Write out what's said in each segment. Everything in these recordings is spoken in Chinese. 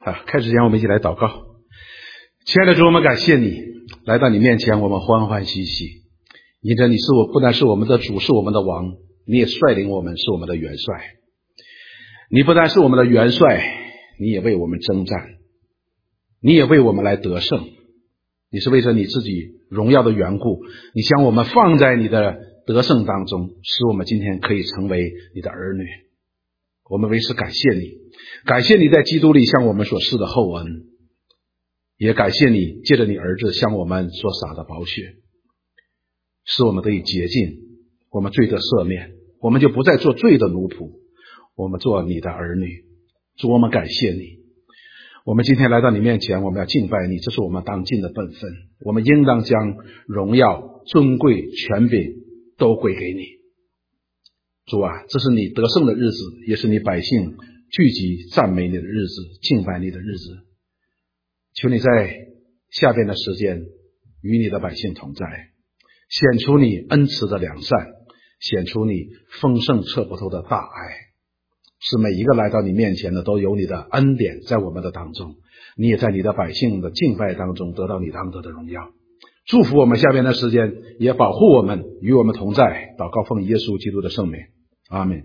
开始前我们一起来祷告。亲爱的主，我们感谢你来到你面前，我们欢欢喜喜，因着你不但是我们的主，是我们的王，你也率领我们，是我们的元帅。你不但是我们的元帅，你也为我们征战，你也为我们来得胜。你是为着你自己荣耀的缘故，你将我们放在你的得胜当中，使我们今天可以成为你的儿女。我们为此感谢你，感谢你在基督里向我们所施的厚恩，也感谢你借着你儿子向我们所洒的宝血，使我们得以洁净，我们罪得赦免，我们就不再做罪的奴仆，我们做你的儿女。主，我们感谢你，我们今天来到你面前，我们要敬拜你，这是我们当尽的本分，我们应当将荣耀、尊贵、权柄都归给你。主啊，这是你得胜的日子，也是你百姓聚集赞美你的日子，敬拜你的日子。求你在下边的时间与你的百姓同在，显出你恩慈的良善，显出你丰盛测不透的大爱，使每一个来到你面前的都有你的恩典在我们的当中，你也在你的百姓的敬拜当中得到你当得的荣耀。祝福我们下边的时间，也保护我们，与我们同在。祷告奉耶稣基督的圣名，阿们。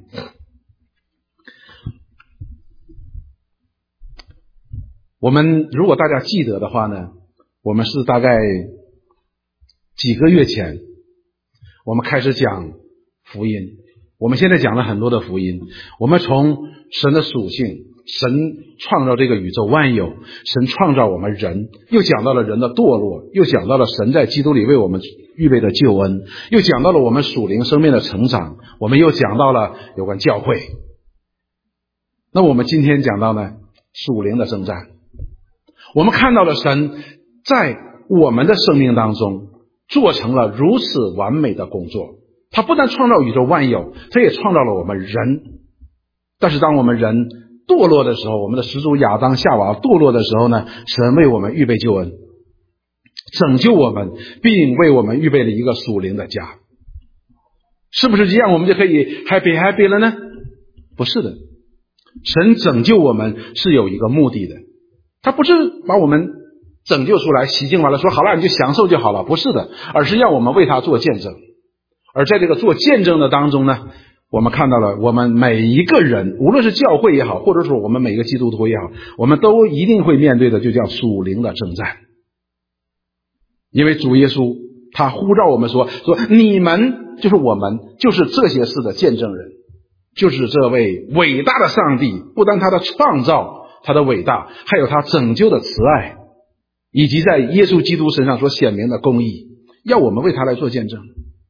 我们如果大家记得的话呢，我们是大概几个月前我们开始讲福音。我们现在讲了很多的福音，我们从神的属性，神创造这个宇宙万有，神创造我们人，又讲到了人的堕落，又讲到了神在基督里为我们预备的救恩，又讲到了我们属灵生命的成长，我们又讲到了有关教会。那我们今天讲到呢，属灵的征战。我们看到了神在我们的生命当中做成了如此完美的工作，他不但创造宇宙万有，他也创造了我们人。但是当我们人堕落的时候，我们的始祖亚当夏娃堕落的时候呢，神为我们预备救恩，拯救我们，并为我们预备了一个属灵的家。是不是这样我们就可以 happy 了呢？不是的，神拯救我们是有一个目的的，他不是把我们拯救出来洗净完了说好了你就享受就好了，不是的，而是要我们为他做见证。而在这个做见证的当中呢，我们看到了我们每一个人，无论是教会也好，或者说我们每一个基督徒也好，我们都一定会面对的就叫属灵的征战。因为主耶稣他呼召我们说你们就是我们就是这些事的见证人，就是这位伟大的上帝，不但他的创造他的伟大，还有他拯救的慈爱，以及在耶稣基督身上所显明的公义，要我们为他来做见证。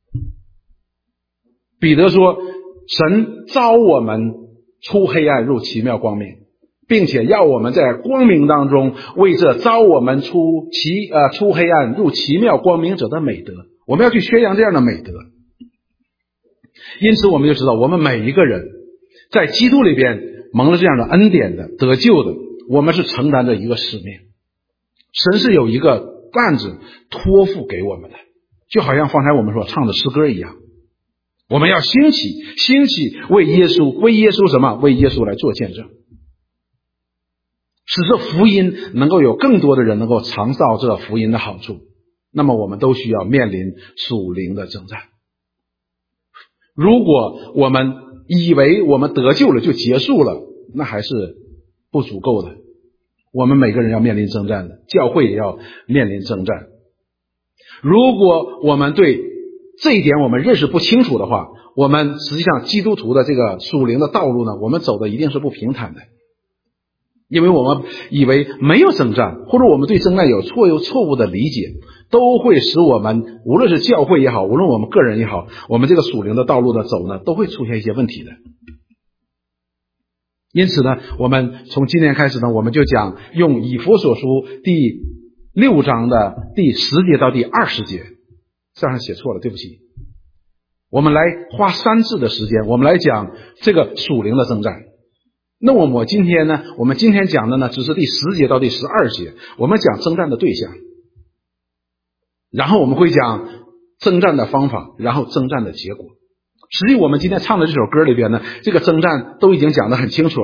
彼得说，神召我们出黑暗入奇妙光明，并且要我们在光明当中为这召我们出黑暗入奇妙光明者的美德，我们要去宣扬这样的美德。因此我们就知道，我们每一个人在基督里边蒙了这样的恩典的得救的，我们是承担着一个使命，神是有一个担子托付给我们的，就好像方才我们所唱的诗歌一样，我们要兴起为耶稣什么？为耶稣来做见证，使这福音能够有更多的人能够尝到这福音的好处。那么我们都需要面临属灵的征战。如果我们以为我们得救了就结束了，那还是不足够的。我们每个人要面临征战的，教会也要面临征战。如果我们对这一点我们认识不清楚的话，我们实际上基督徒的这个属灵的道路呢，我们走的一定是不平坦的。因为我们以为没有征战，或者我们对征战有错误的理解，都会使我们无论是教会也好，无论我们个人也好，我们这个属灵的道路的走呢，都会出现一些问题的。因此呢，我们从今天开始呢，我们就讲用以弗所书第6章的第10节到第20节，上写错了，对不起。我们来花3次的时间，我们来讲这个属灵的征战。那我们今天讲的呢，只是第10节到第12节，我们讲征战的对象，然后我们会讲征战的方法，然后征战的结果。实际我们今天唱的这首歌里边呢，这个征战都已经讲得很清楚了。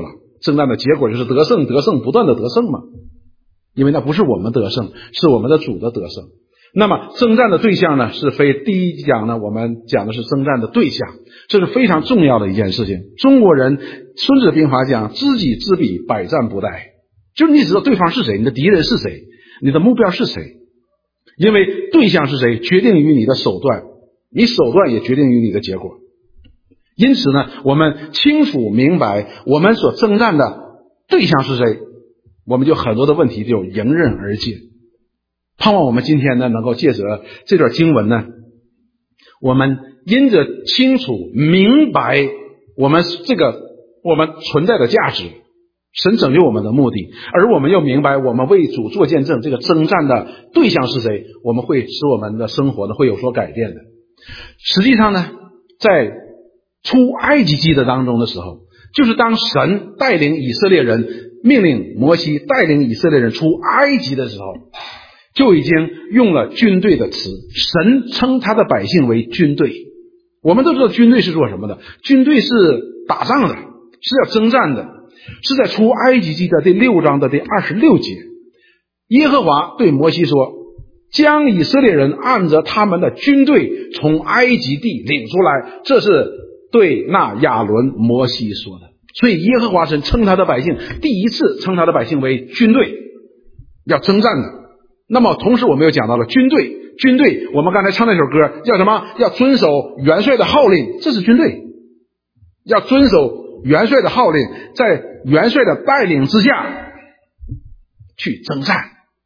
征战的结果就是得胜，得胜，不断的得胜嘛。因为那不是我们得胜，是我们的主的得胜。那么征战的对象呢，是第一讲呢，我们讲的是征战的对象，这是非常重要的一件事情。中国人孙子兵法讲知己知彼，百战不殆，就是你知道对方是谁，你的敌人是谁，你的目标是谁。因为对象是谁，决定于你的手段，你手段也决定于你的结果。因此呢，我们清楚明白我们所征战的对象是谁，我们就很多的问题就迎刃而解。盼望我们今天呢，能够借着这段经文呢，我们因着清楚明白我们存在的价值，神拯救我们的目的，而我们又明白我们为主做见证，这个征战的对象是谁，我们会使我们的生活呢会有所改变的。实际上呢，在出埃及记的当中的时候，就是当神带领以色列人，命令摩西带领以色列人出埃及的时候，就已经用了军队的词，神称他的百姓为军队。我们都知道军队是做什么的，军队是打仗的，是要征战的。是在出埃及记的第6章的第26节，耶和华对摩西说，将以色列人按着他们的军队从埃及地领出来，这是对那亚伦摩西说的。所以耶和华神称他的百姓，第一次称他的百姓为军队，要征战的。那么同时我们又讲到了军队，我们刚才唱那首歌叫什么？要遵守元帅的号令，这是军队，要遵守元帅的号令，在元帅的带领之下去征战。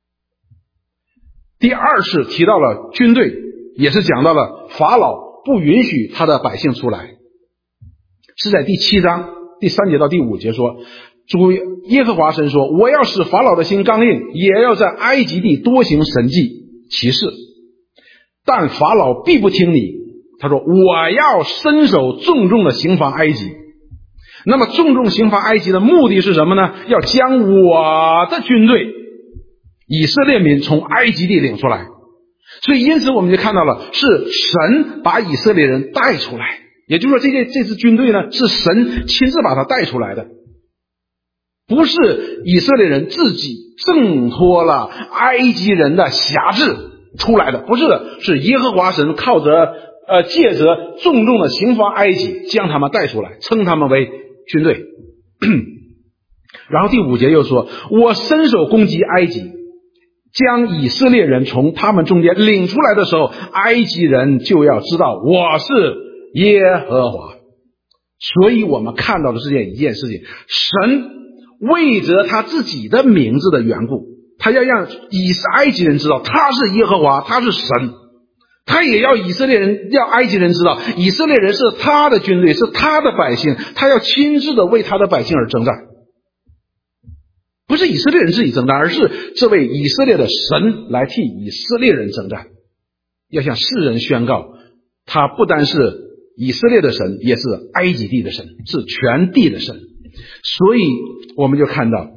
第二次提到了军队，也是讲到了法老不允许他的百姓出来，是在第7章第3节到第5节说，主耶和华神说，我要使法老的心刚硬，也要在埃及地多行神迹奇事，但法老必不听你。他说我要伸手重重的刑罚埃及。那么重重刑罚埃及的目的是什么呢？要将我的军队以色列民从埃及地领出来。所以因此我们就看到了，是神把以色列人带出来，也就是说这支军队呢，是神亲自把他带出来的，不是以色列人自己挣脱了埃及人的辖制出来的，不是的，是耶和华神靠着借着重重的刑罚埃及，将他们带出来，称他们为军队。然后第5节又说，我伸手攻击埃及，将以色列人从他们中间领出来的时候，埃及人就要知道我是耶和华。所以我们看到的是一件事情，神为着他自己的名字的缘故，他要让埃及人知道他是耶和华，他是神。他也要以色列人，要埃及人知道以色列人是他的军队，是他的百姓，他要亲自的为他的百姓而征战。不是以色列人自己征战，而是这位以色列的神来替以色列人征战，要向世人宣告他不单是以色列的神，也是埃及地的神，是全地的神。所以我们就看到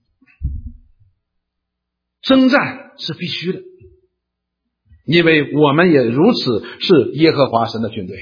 征战是必须的，因为我们也如此是耶和华神的军队。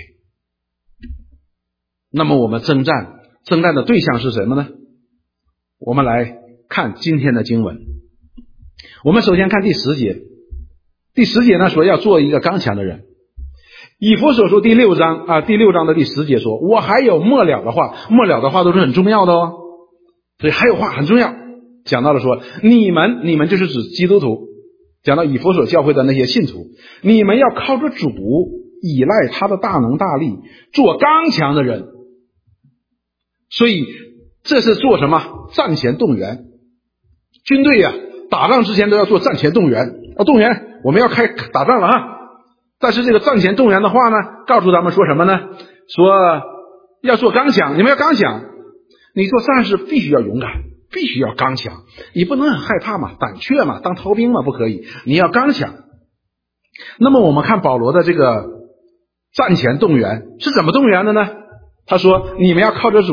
那么我们征战的对象是什么呢？我们来看今天的经文。我们首先看第10节。第10节呢说要做一个刚强的人。以弗所书第6章的第10节说，我还有末了的话，末了的话都是很重要的哦，所以还有话很重要。讲到了说，你们就是指基督徒，讲到以弗所教会的那些信徒，你们要靠着主，依赖他的大能大力，做刚强的人。所以这是做什么？战前动员。军队呀，打仗之前都要做战前动员，动员我们要开打仗了啊。但是这个战前动员的话呢，告诉他们说什么呢？说要做刚强，你们要刚强。你做战士必须要勇敢，必须要刚强，你不能很害怕嘛，胆怯嘛，当逃兵嘛，不可以，你要刚强。那么我们看保罗的这个战前动员是怎么动员的呢？他说你们要靠着主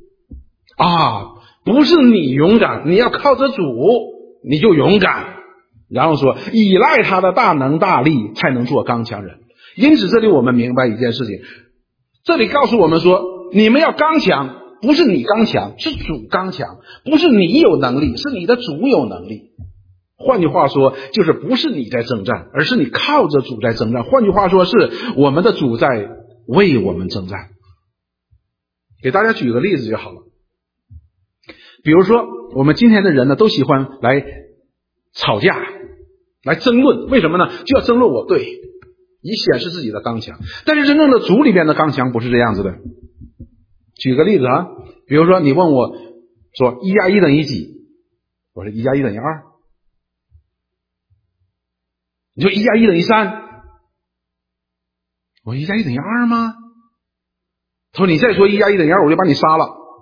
不是你勇敢，你要靠着主你就勇敢。然后说依赖他的大能大力才能做刚强人。因此这里我们明白一件事情，这里告诉我们说你们要刚强， 不是你刚强，是主刚强，不是你有能力，是你的主有能力。换句话说，就是不是你在征战，而是你靠着主在征战。换句话说，是我们的主在为我们征战。给大家举个例子就好了。比如说，我们今天的人呢，都喜欢来吵架，来争论。为什么呢？就要争论我对，以显示自己的刚强。但是真正的主里边的刚强不是这样子的。举个例子啊，比如说你问我说1加1等于几？我说1加1等于2。你说1加1等于3？我说1加1等于2吗？他说你再说1加1等于2，我就把你杀了。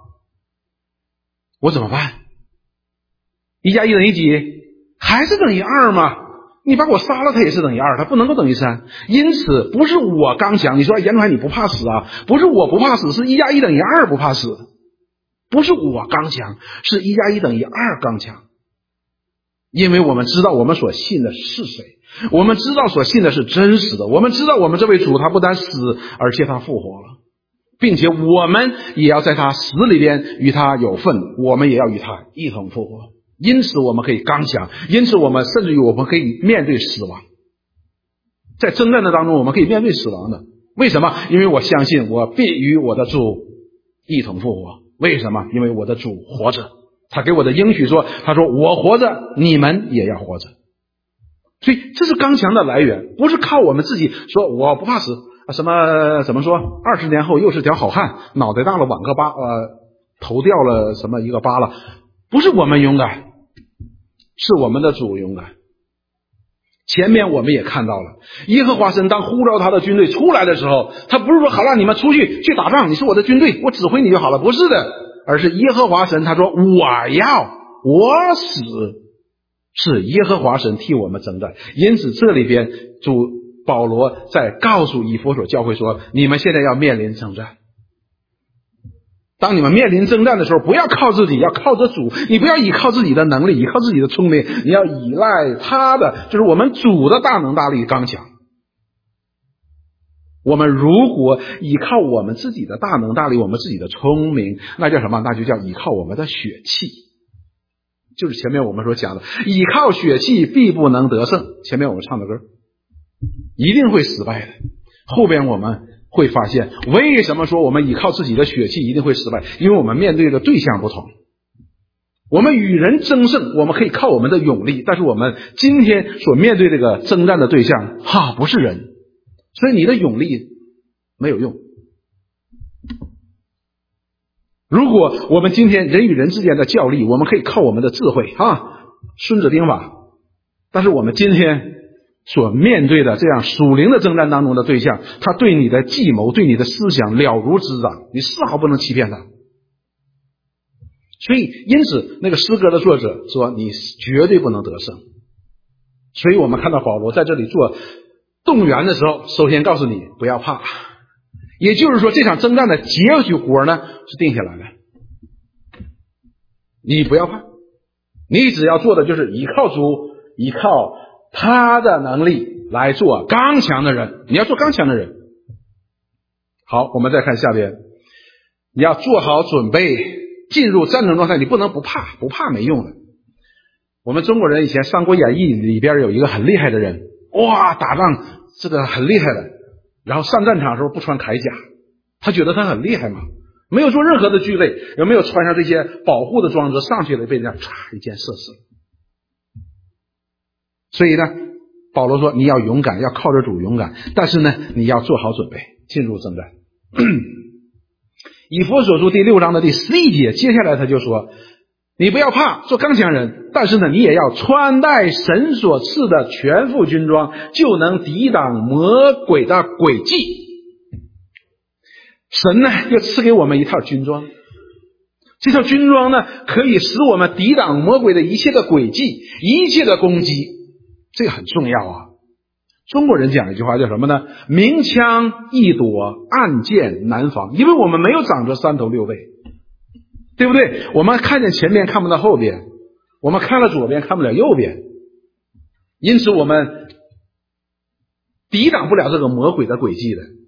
我怎么办？1加1等于几？还是等于2吗？你把我杀了，它也是等于2，它不能够等于3。因此不是我刚强。你说严传你不怕死啊？不是我不怕死，是1加1等于2不怕死。不是我刚强，是1加1等于2刚强。因为我们知道我们所信的是谁，我们知道所信的是真实的，我们知道我们这位主他不但死，而且他复活了，并且我们也要在他死里边与他有份，我们也要与他一同复活。因此我们可以刚强，因此我们甚至于我们可以面对死亡。在征战的当中我们可以面对死亡的。为什么？因为我相信我必与我的主一同复活。为什么？因为我的主活着，他给我的应许说，他说我活着，你们也要活着。所以这是刚强的来源，不是靠我们自己说我不怕死什么怎么说20年后又是条好汉，脑袋大了挽个疤，头掉了什么一个疤了。不是我们勇敢，是我们的主勇敢。前面我们也看到了，耶和华神当呼召他的军队出来的时候，他不是说好了你们出去打仗，你是我的军队，我指挥你就好了，不是的，而是耶和华神他说我死，是耶和华神替我们征战。因此这里边主保罗在告诉以弗所教会说，你们现在要面临征战。当你们面临征战的时候，不要靠自己，要靠着主。你不要依靠自己的能力，依靠自己的聪明，你要依赖他的，就是我们主的大能大力刚强。我们如果依靠我们自己的大能大力，我们自己的聪明，那叫什么？那就叫依靠我们的血气。就是前面我们所讲的，依靠血气必不能得胜。前面我们唱的歌一定会失败的。后边我们会发现，为什么说我们依靠自己的血气一定会失败？因为我们面对的对象不同。我们与人争胜，我们可以靠我们的勇力，但是我们今天所面对这个征战的对象不是人，所以你的勇力没有用。如果我们今天人与人之间的较力，我们可以靠我们的智慧孙子兵法，但是我们今天所面对的这样属灵的征战当中的对象，他对你的计谋，对你的思想了如指掌，你丝毫不能欺骗他。所以因此那个诗歌的作者说你绝对不能得胜。所以我们看到保罗在这里做动员的时候，首先告诉你不要怕，也就是说这场征战的结局活呢是定下来的，你不要怕，你只要做的就是依靠主，依靠他的能力来做刚强的人。你要做刚强的人。好，我们再看下边，你要做好准备进入战争状态，你不能不怕，不怕没用的。我们中国人以前《三国演义》里边有一个很厉害的人，打仗这个很厉害的，然后上战场的时候不穿铠甲，他觉得他很厉害嘛，没有做任何的惧类，也没有穿上这些保护的装置，上去了被人家一箭射死。所以呢，保罗说你要勇敢，要靠着主勇敢，但是呢你要做好准备进入征战。以弗所书第6章的第11节，接下来他就说你不要怕做刚强人，但是呢你也要穿戴神所赐的全副军装，就能抵挡魔鬼的诡计。神呢又赐给我们一套军装，这套军装呢可以使我们抵挡魔鬼的一切的诡计，一切的攻击，这个很重要啊。中国人讲一句话叫什么呢？明枪易躲，暗箭难防。因为我们没有长着3头6臂，对不对？我们看见前面看不到后边，我们看了左边看不了右边，因此我们抵挡不了这个魔鬼的诡计的。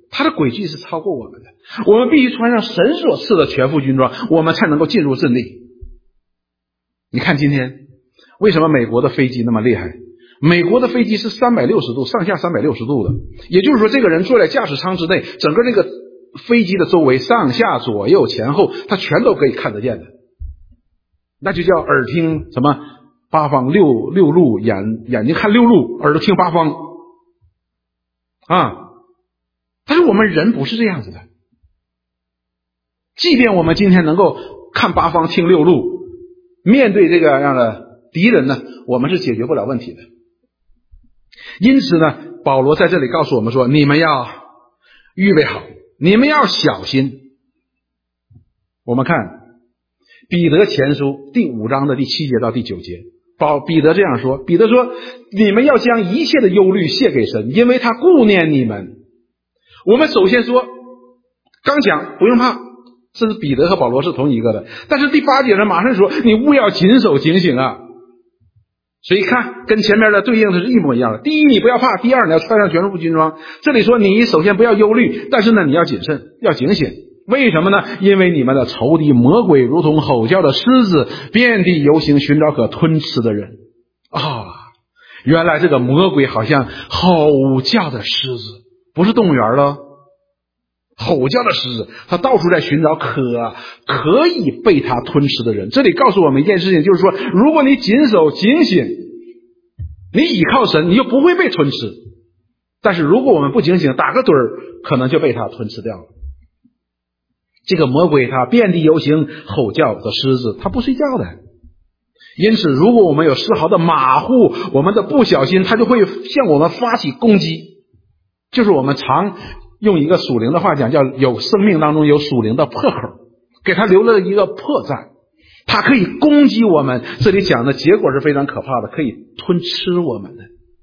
他的诡计是超过我们的。我们必须穿上神所赐的全副军装，我们才能够进入阵地。你看今天为什么美国的飞机那么厉害？美国的飞机是360度，上下360度的，也就是说这个人坐在驾驶舱之内，整个那个飞机的周围上下左右前后他全都可以看得见的，那就叫耳听什么八方六路，眼睛看六路，耳朵听八方啊。但是我们人不是这样子的，即便我们今天能够看八方听六路，面对这个样的敌人呢，我们是解决不了问题的。因此呢，保罗在这里告诉我们说，你们要预备好，你们要小心。我们看彼得前书第5章的第7节到第9节，彼得这样说，彼得说，你们要将一切的忧虑卸给神，因为他顾念你们。我们首先说刚讲不用怕，这是彼得和保罗是同一个的，但是第8节呢马上说你务要谨守警醒啊。所以看跟前面的对应的是一模一样的。第一，你不要怕；第二，你要穿上全副军装。这里说你首先不要忧虑，但是呢你要谨慎，要警醒。为什么呢？因为你们的仇敌魔鬼如同吼叫的狮子，遍地游行，寻找可吞吃的人啊。原来这个魔鬼好像吼叫的狮子，不是动物园了，吼叫的狮子，他到处在寻找可以被他吞吃的人。这里告诉我们一件事情，就是说如果你谨守警醒，你倚靠神，你就不会被吞吃。但是如果我们不警醒，打个盹儿，可能就被他吞吃掉了。这个魔鬼他遍地游行，吼叫的狮子，他不睡觉的。因此如果我们有丝毫的马虎，我们的不小心，他就会向我们发起攻击。就是我们常用一个属灵的话讲，叫有生命当中有属灵的破口，给他留了一个破绽，他可以攻击我们。这里讲的结果是非常可怕的，可以吞吃我们的。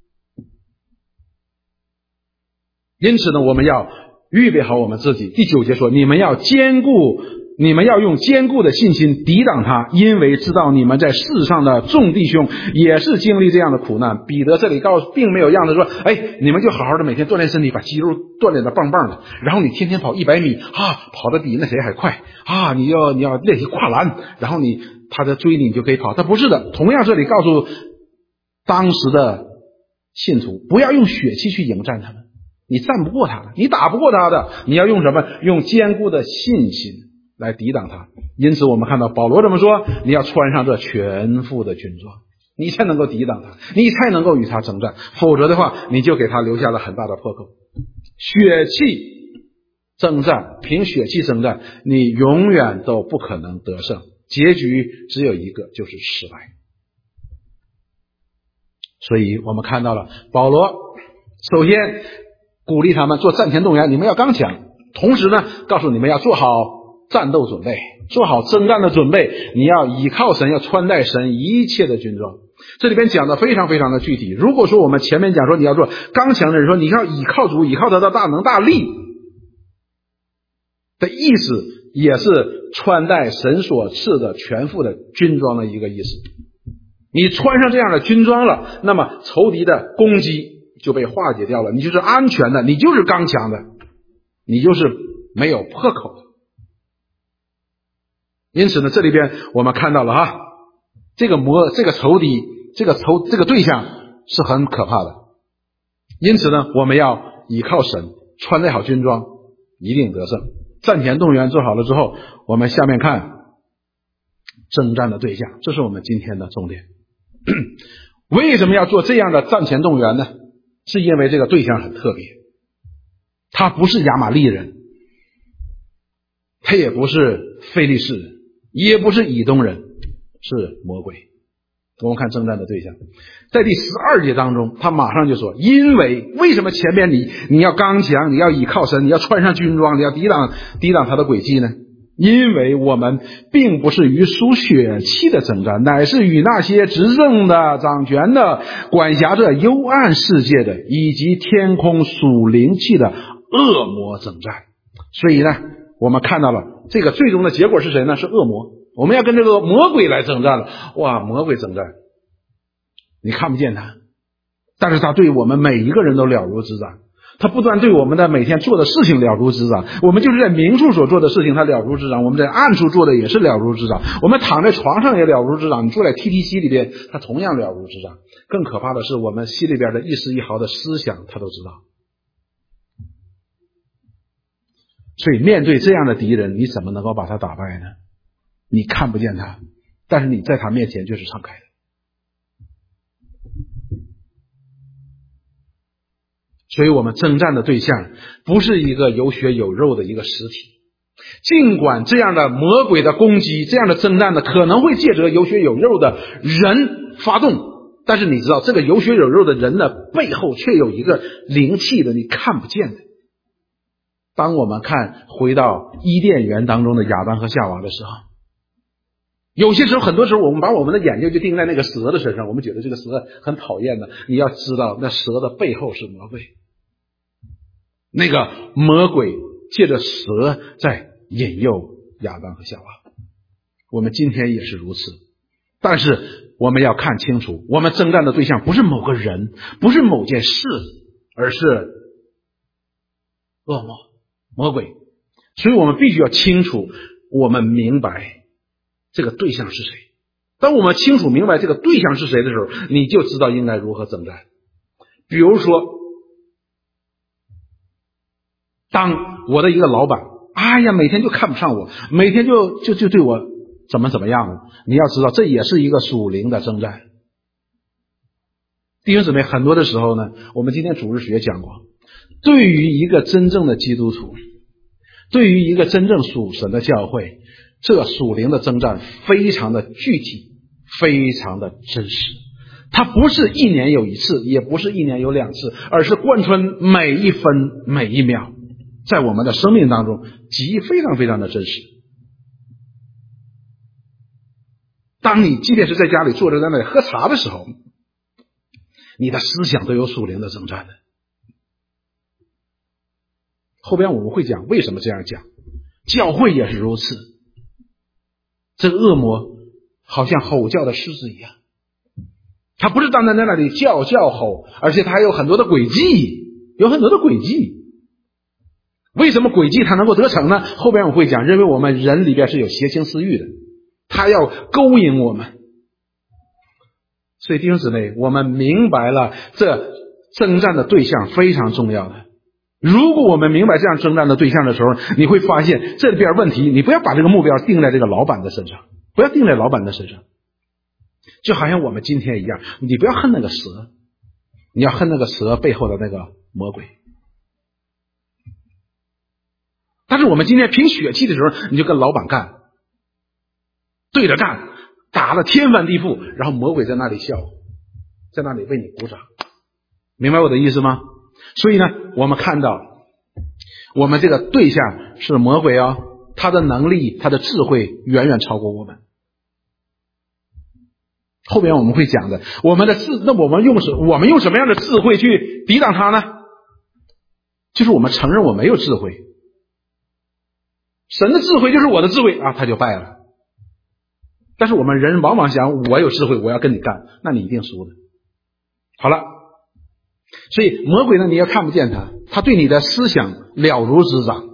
因此呢，我们要预备好我们自己。第9节说，你们要用坚固的信心抵挡他，因为知道你们在世上的众弟兄也是经历这样的苦难。彼得这里并没有让他说，你们就好好的每天锻炼身体，把肌肉锻炼的棒棒的，然后你天天跑100米跑得比那谁还快你要练习跨栏，然后他在追你就可以跑。他不是的。同样这里告诉当时的信徒，不要用血气去迎战他们，你战不过他的，你打不过他的，你要用什么？用坚固的信心来抵挡他。因此我们看到保罗这么说，你要穿上这全副的军装，你才能够抵挡他，你才能够与他征战，否则的话你就给他留下了很大的破口。血气征战，凭血气征战，你永远都不可能得胜，结局只有一个，就是失败。所以我们看到了保罗首先鼓励他们做战前动员，你们要刚强，同时呢告诉你们要做好战斗准备，做好征战的准备，你要倚靠神，要穿戴神一切的军装。这里边讲的非常非常的具体。如果说我们前面讲说你要做刚强的人，说你要倚靠主，倚靠他的大能大力的意思，也是穿戴神所赐的全副的军装的一个意思。你穿上这样的军装了，那么仇敌的攻击就被化解掉了，你就是安全的，你就是刚强的，你就是没有破口的。因此呢，这里边我们看到了这个仇敌，这个对象是很可怕的。因此呢，我们要倚靠神，穿戴好军装，一定得胜。战前动员做好了之后，我们下面看征战的对象，这是我们今天的重点。为什么要做这样的战前动员呢？是因为这个对象很特别，他不是亚玛力人，他也不是非利士人，也不是以东人，是魔鬼。我们看征战的对象，在第12节当中，他马上就说，为什么前面你要刚强，你要倚靠神，你要穿上军装，你要抵挡他的诡计呢？因为我们并不是与属血气的征战，乃是与那些执政的、掌权的、管辖着幽暗世界的，以及天空属灵气的恶魔征战。所以呢，我们看到了这个最终的结果是谁呢？是恶魔。我们要跟这个魔鬼来征战了。哇，魔鬼征战，你看不见他，但是他对我们每一个人都了如指掌。 他不断对我们的每天做的事情了如指掌，我们就是在明处所做的事情他了如指掌，我们在暗处做的也是了如指掌，我们躺在床上也了如指掌，你坐在 TTC 里边他同样了如指掌。更可怕的是我们心里边的一丝一毫的思想他都知道。所以面对这样的敌人，你怎么能够把他打败呢？你看不见他，但是你在他面前就是敞开的。所以我们征战的对象不是一个有血有肉的一个实体，尽管这样的魔鬼的攻击，这样的征战呢，可能会借着有血有肉的人发动，但是你知道这个有血有肉的人的背后却有一个灵气的，你看不见的。当我们回到伊甸园当中的亚当和夏娃的时候，有些时候很多时候我们把我们的眼睛就定在那个蛇的身上，我们觉得这个蛇很讨厌的，你要知道那蛇的背后是魔鬼，那个魔鬼借着蛇在引诱亚当和夏娃。我们今天也是如此，但是我们要看清楚，我们征战的对象不是某个人，不是某件事，而是恶魔魔鬼。所以我们必须要清楚，我们明白这个对象是谁。当我们清楚明白这个对象是谁的时候，你就知道应该如何征战。比如说，当我的一个老板，每天就看不上我，每天就对我怎么样了，你要知道这也是一个属灵的征战。弟兄姊妹，很多的时候呢，我们今天主日学讲过，对于一个真正的基督徒，对于一个真正属神的教会，这属灵的征战非常的具体，非常的真实。它不是一年有一次，也不是一年有两次，而是贯穿每一分每一秒，在我们的生命当中非常非常的真实。当你即便是在家里坐着在那里喝茶的时候，你的思想都有属灵的征战的。后边我们会讲为什么这样讲，教会也是如此。这个恶魔好像吼叫的狮子一样，他不是单单在那里叫吼，而且他还有很多的诡计，为什么诡计他能够得逞呢？后边我会讲，认为我们人里边是有邪情私欲的，他要勾引我们。所以弟兄姊妹，我们明白了这征战的对象非常重要的。如果我们明白这样征战的对象的时候，你会发现这边问题，你不要把这个目标定在这个老板的身上，不要定在老板的身上。就好像我们今天一样，你不要恨那个蛇，你要恨那个蛇背后的那个魔鬼。但是我们今天凭血气的时候，你就跟老板干，对着干，打了天翻地覆，然后魔鬼在那里笑，在那里为你鼓掌。明白我的意思吗？所以呢，我们看到我们这个对象是魔鬼啊，他的能力他的智慧远远超过我们。后边我们会讲的，我们用什么样的智慧去抵挡他呢？就是我们承认我没有智慧，神的智慧就是我的智慧他就败了。但是我们人往往想，我有智慧，我要跟你干，那你一定输的。好了，所以魔鬼呢，你也看不见他对你的思想了如指掌。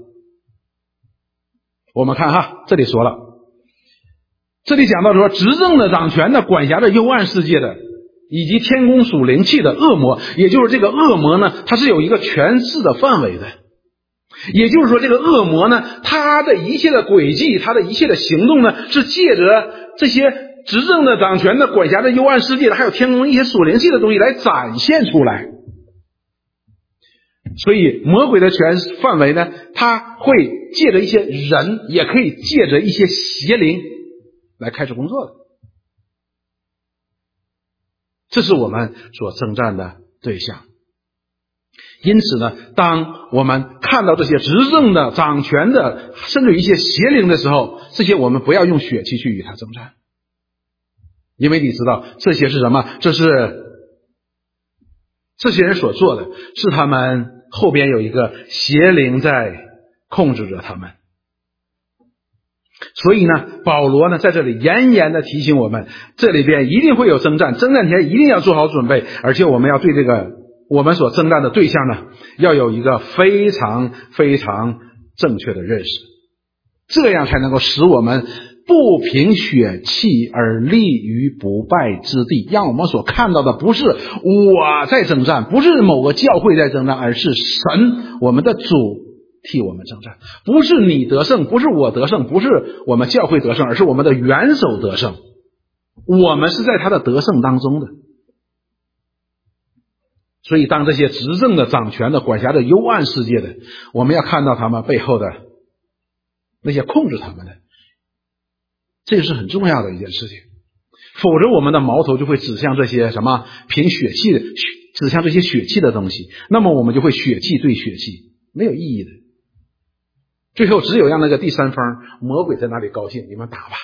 我们看这里说了，这里讲到说，执政的、掌权的、管辖着幽暗世界的，以及天宫属灵气的恶魔，也就是这个恶魔呢，它是有一个权势的范围的。也就是说，这个恶魔呢，他的一切的诡计，他的一切的行动呢，是借着这些执政的、掌权的、管辖着幽暗世界的，还有天宫一些属灵气的东西来展现出来。所以魔鬼的权范围呢，他会借着一些人，也可以借着一些邪灵来开始工作的。这是我们所征战的对象。因此呢，当我们看到这些执政的、掌权的，甚至于一些邪灵的时候，这些我们不要用血气去与他征战，因为你知道这些是什么？这是这些人所做的，是他们后边有一个邪灵在控制着他们。所以呢，保罗呢在这里严严的提醒我们，这里边一定会有征战，征战前一定要做好准备，而且我们要对这个我们所征战的对象呢，要有一个非常非常正确的认识，这样才能够使我们不凭血气而立于不败之地，让我们所看到的不是我在征战，不是某个教会在征战，而是神我们的主替我们征战。不是你得胜，不是我得胜，不是我们教会得胜，而是我们的元首得胜，我们是在他的得胜当中的。所以当这些执政的、掌权的、管辖着幽暗世界的，我们要看到他们背后的那些控制他们的，这个是很重要的一件事情。否则我们的矛头就会指向这些什么凭血气的，指向这些血气的东西，那么我们就会血气对血气，没有意义的。最后只有让那个第三方魔鬼在那里高兴，你们打吧。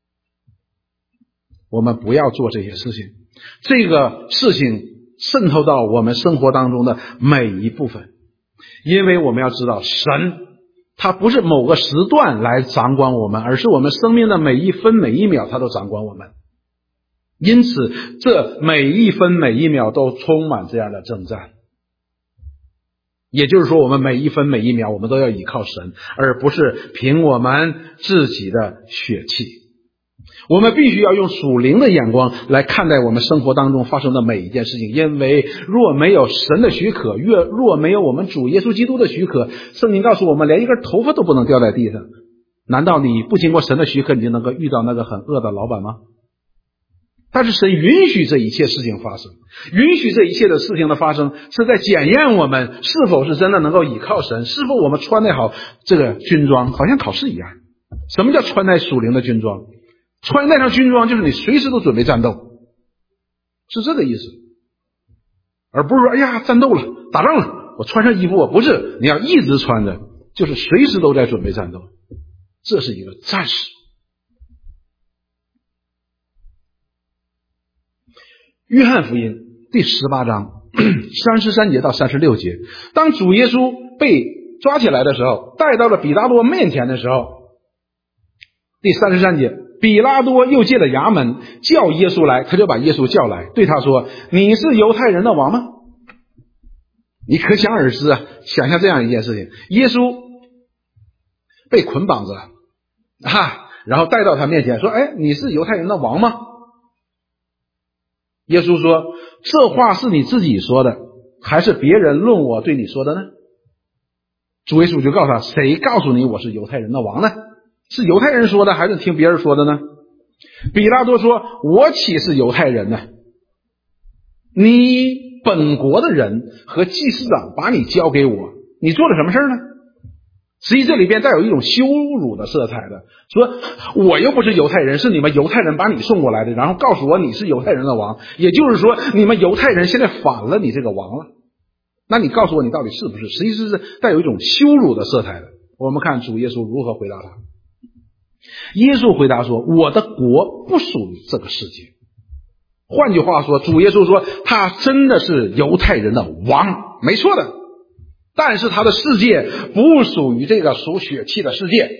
我们不要做这些事情，这个事情渗透到我们生活当中的每一部分，因为我们要知道神他不是某个时段来掌管我们，而是我们生命的每一分每一秒他都掌管我们，因此这每一分每一秒都充满这样的征战。也就是说我们每一分每一秒我们都要依靠神，而不是凭我们自己的血气。我们必须要用属灵的眼光来看待我们生活当中发生的每一件事情，因为若没有神的许可，若没有我们主耶稣基督的许可，圣经告诉我们连一根头发都不能掉在地上。难道你不经过神的许可你就能够遇到那个很恶的老板吗？但是神允许这一切事情发生，允许这一切的事情的发生，是在检验我们是否是真的能够倚靠神，是否我们穿戴好这个军装，好像考试一样。什么叫穿戴属灵的军装？穿戴上军装就是你随时都准备战斗，是这个意思，而不是说哎呀战斗了打仗了我穿上衣服，不是，你要一直穿着，就是随时都在准备战斗，这是一个战士。约翰福音第18章33节到36节，当主耶稣被抓起来的时候，带到了比拉多面前的时候，第33节，比拉多又借了衙门叫耶稣来，他就把耶稣叫来，对他说，你是犹太人的王吗？你可想而知啊，想象这样一件事情，耶稣被捆绑着然后带到他面前说，哎，你是犹太人的王吗？耶稣说，这话是你自己说的，还是别人论我对你说的呢？主耶稣就告诉他，谁告诉你我是犹太人的王呢？是犹太人说的还是听别人说的呢？比拉多说，我岂是犹太人呢？你本国的人和祭司长把你交给我，你做了什么事呢？实际这里边带有一种羞辱的色彩的，说我又不是犹太人，是你们犹太人把你送过来的，然后告诉我你是犹太人的王，也就是说你们犹太人现在反了你这个王了，那你告诉我你到底是不是？实际是带有一种羞辱的色彩的。我们看主耶稣如何回答他。耶稣回答说，我的国不属于这个世界。换句话说，主耶稣说他真的是犹太人的王，没错的，但是他的世界不属于这个属血气的世界。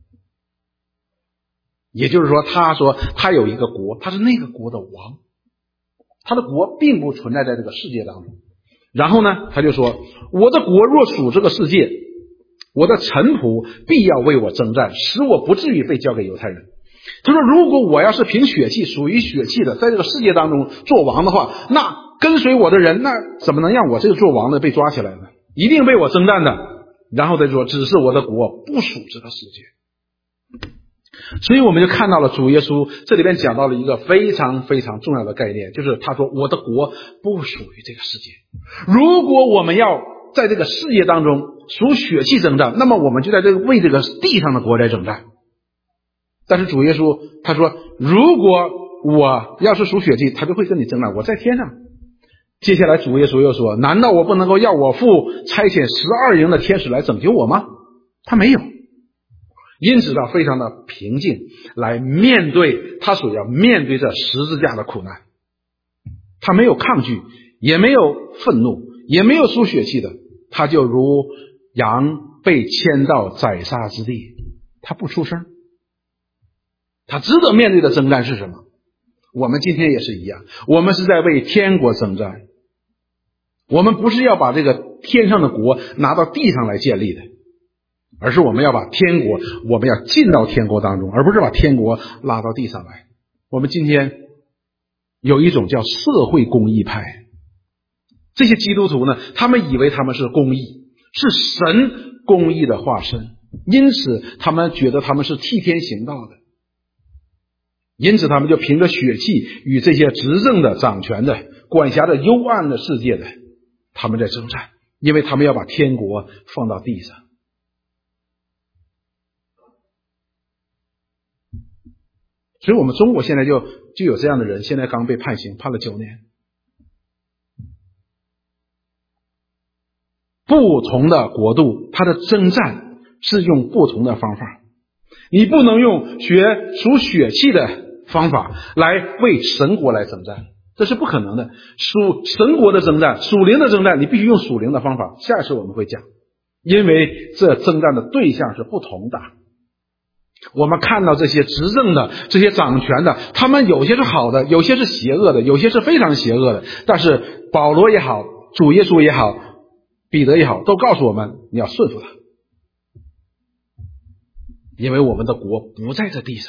也就是说，他说他有一个国，他是那个国的王，他的国并不存在在这个世界当中。然后呢，他就说，我的国若属这个世界，我的臣仆必要为我征战，使我不至于被交给犹太人。他说，如果我要是凭血气，属于血气的，在这个世界当中做王的话，那跟随我的人，那怎么能让我这个做王的被抓起来呢？一定被我征战的。然后他说，只是我的国不属这个世界。所以我们就看到了主耶稣这里边讲到了一个非常非常重要的概念，就是他说我的国不属于这个世界。如果我们要在这个世界当中属血气征战，那么我们就在这个为这个地上的国来征战。但是主耶稣他说，如果我要是属血气，他就会跟你征战，我在天上。接下来主耶稣又说，难道我不能够要我父差遣12营的天使来拯救我吗？他没有。因此他非常的平静来面对他所要面对这十字架的苦难，他没有抗拒，也没有愤怒，也没有属血气的，他就如羊被牵到宰杀之地，他不出声。他值得面对的征战是什么？我们今天也是一样，我们是在为天国征战， 我们不是要把这个天上的国拿到地上来建立的，而是我们要把天国，我们要进到天国当中，而不是把天国拉到地上来。我们今天有一种叫社会公义派，这些基督徒呢，他们以为他们是公义，是神公义的化身，因此他们觉得他们是替天行道的，因此他们就凭着血气与这些执政的、掌权的、管辖着幽暗的世界的，他们在征战，因为他们要把天国放到地上。所以我们中国现在就有这样的人，现在刚被判刑，判了9年。不同的国度，它的征战是用不同的方法，你不能用属血气的方法来为神国来征战，这是不可能的。属神国的征战，属灵的征战，你必须用属灵的方法。下一次我们会讲，因为这征战的对象是不同的。我们看到这些执政的、这些掌权的，他们有些是好的，有些是邪恶的，有些是非常邪恶的。但是保罗也好，主耶稣也好，彼得也好，都告诉我们你要顺服他，因为我们的国不在这地上。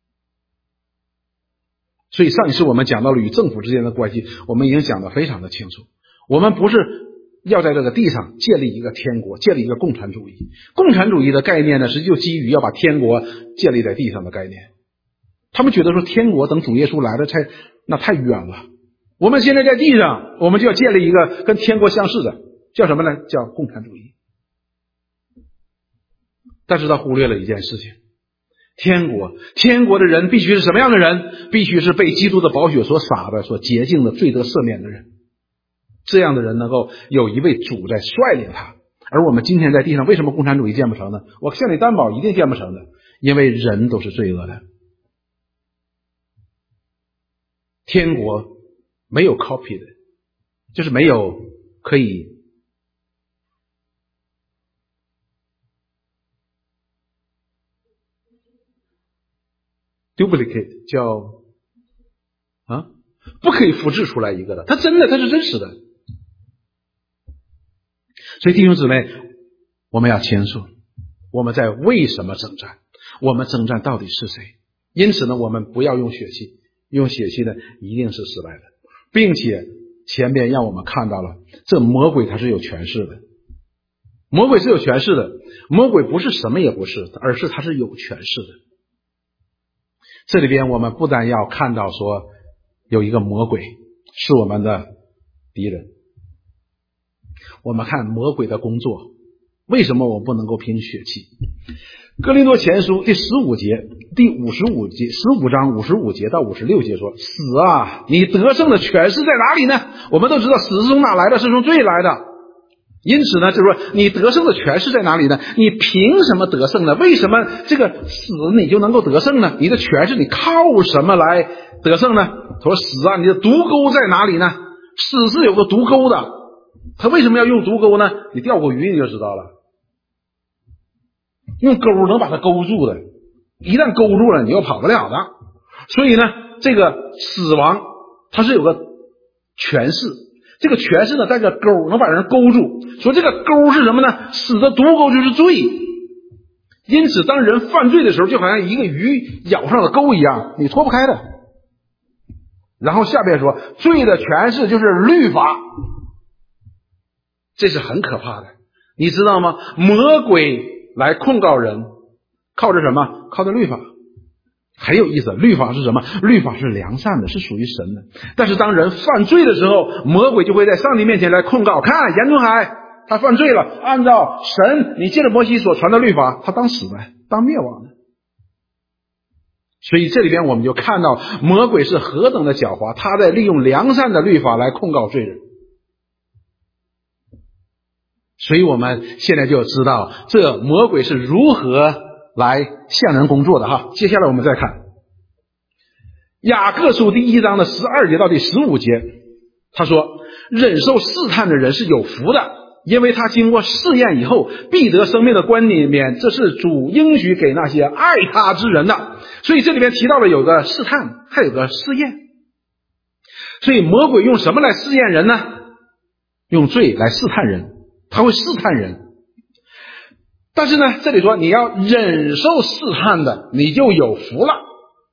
所以上一次我们讲到了与政府之间的关系，我们已经讲得非常的清楚。我们不是要在这个地上建立一个天国，建立一个共产主义。共产主义的概念呢，实际就基于要把天国建立在地上的概念。他们觉得说天国等主耶稣来的那太远了，我们现在在地上，我们就要建立一个跟天国相似的，叫什么呢？叫共产主义。但是他忽略了一件事情，天国的人必须是什么样的人？必须是被基督的宝血所洒的、所洁净的、罪得赦免的人。这样的人能够有一位主在率领他。而我们今天在地上为什么共产主义建不成呢？我向你担保一定建不成的，因为人都是罪恶的。天国没有 copy 的，就是没有可以duplicate， 叫不可以复制出来一个的，它是真实的。所以弟兄姊妹，我们要清楚我们在为什么征战，我们征战到底是谁。因此呢，我们不要用血气，用血气呢一定是失败的，并且前面让我们看到了这魔鬼他是有权势的，魔鬼是有权势的，魔鬼不是什么也不是，而是他是有权势的。这里边我们不但要看到说有一个魔鬼是我们的敌人，我们看魔鬼的工作，为什么我们不能够凭血气？哥林多前书第15节、第55节、15章55节到56节说：死啊，你得胜的权势在哪里呢？我们都知道死是从哪来的？是从罪来的。因此呢，就是说你得胜的权势在哪里呢？你凭什么得胜呢？为什么这个死你就能够得胜呢？你的权势你靠什么来得胜呢？他说：死啊，你的毒钩在哪里呢？死是有个毒钩的，他为什么要用毒钩呢？你钓过鱼你就知道了，用钩能把它勾住的，一旦勾住了你又跑不了的。所以呢，这个死亡它是有个权势，这个权势呢带着钩能把人勾住。说这个钩是什么呢？死的毒钩就是罪。因此当人犯罪的时候，就好像一个鱼咬上了钩一样，你脱不开的。然后下边说罪的权势就是律法，这是很可怕的，你知道吗？魔鬼来控告人靠着什么？靠着律法。很有意思，律法是什么？律法是良善的，是属于神的。但是当人犯罪的时候，魔鬼就会在上帝面前来控告，看严中海他犯罪了，按照神你借着摩西所传的律法，他当死的，当灭亡的。所以这里边我们就看到魔鬼是何等的狡猾，他在利用良善的律法来控告罪人。所以我们现在就知道这魔鬼是如何来向人工作的哈。接下来我们再看雅各书第1章的12节到第15节，他说忍受试探的人是有福的，因为他经过试验以后必得生命的冠冕，这是主应许给那些爱他之人的。所以这里面提到了有个试探，还有个试验。所以魔鬼用什么来试验人呢？ 用罪来试探人，他会试探人。但是呢，这里说你要忍受试探的，你就有福了。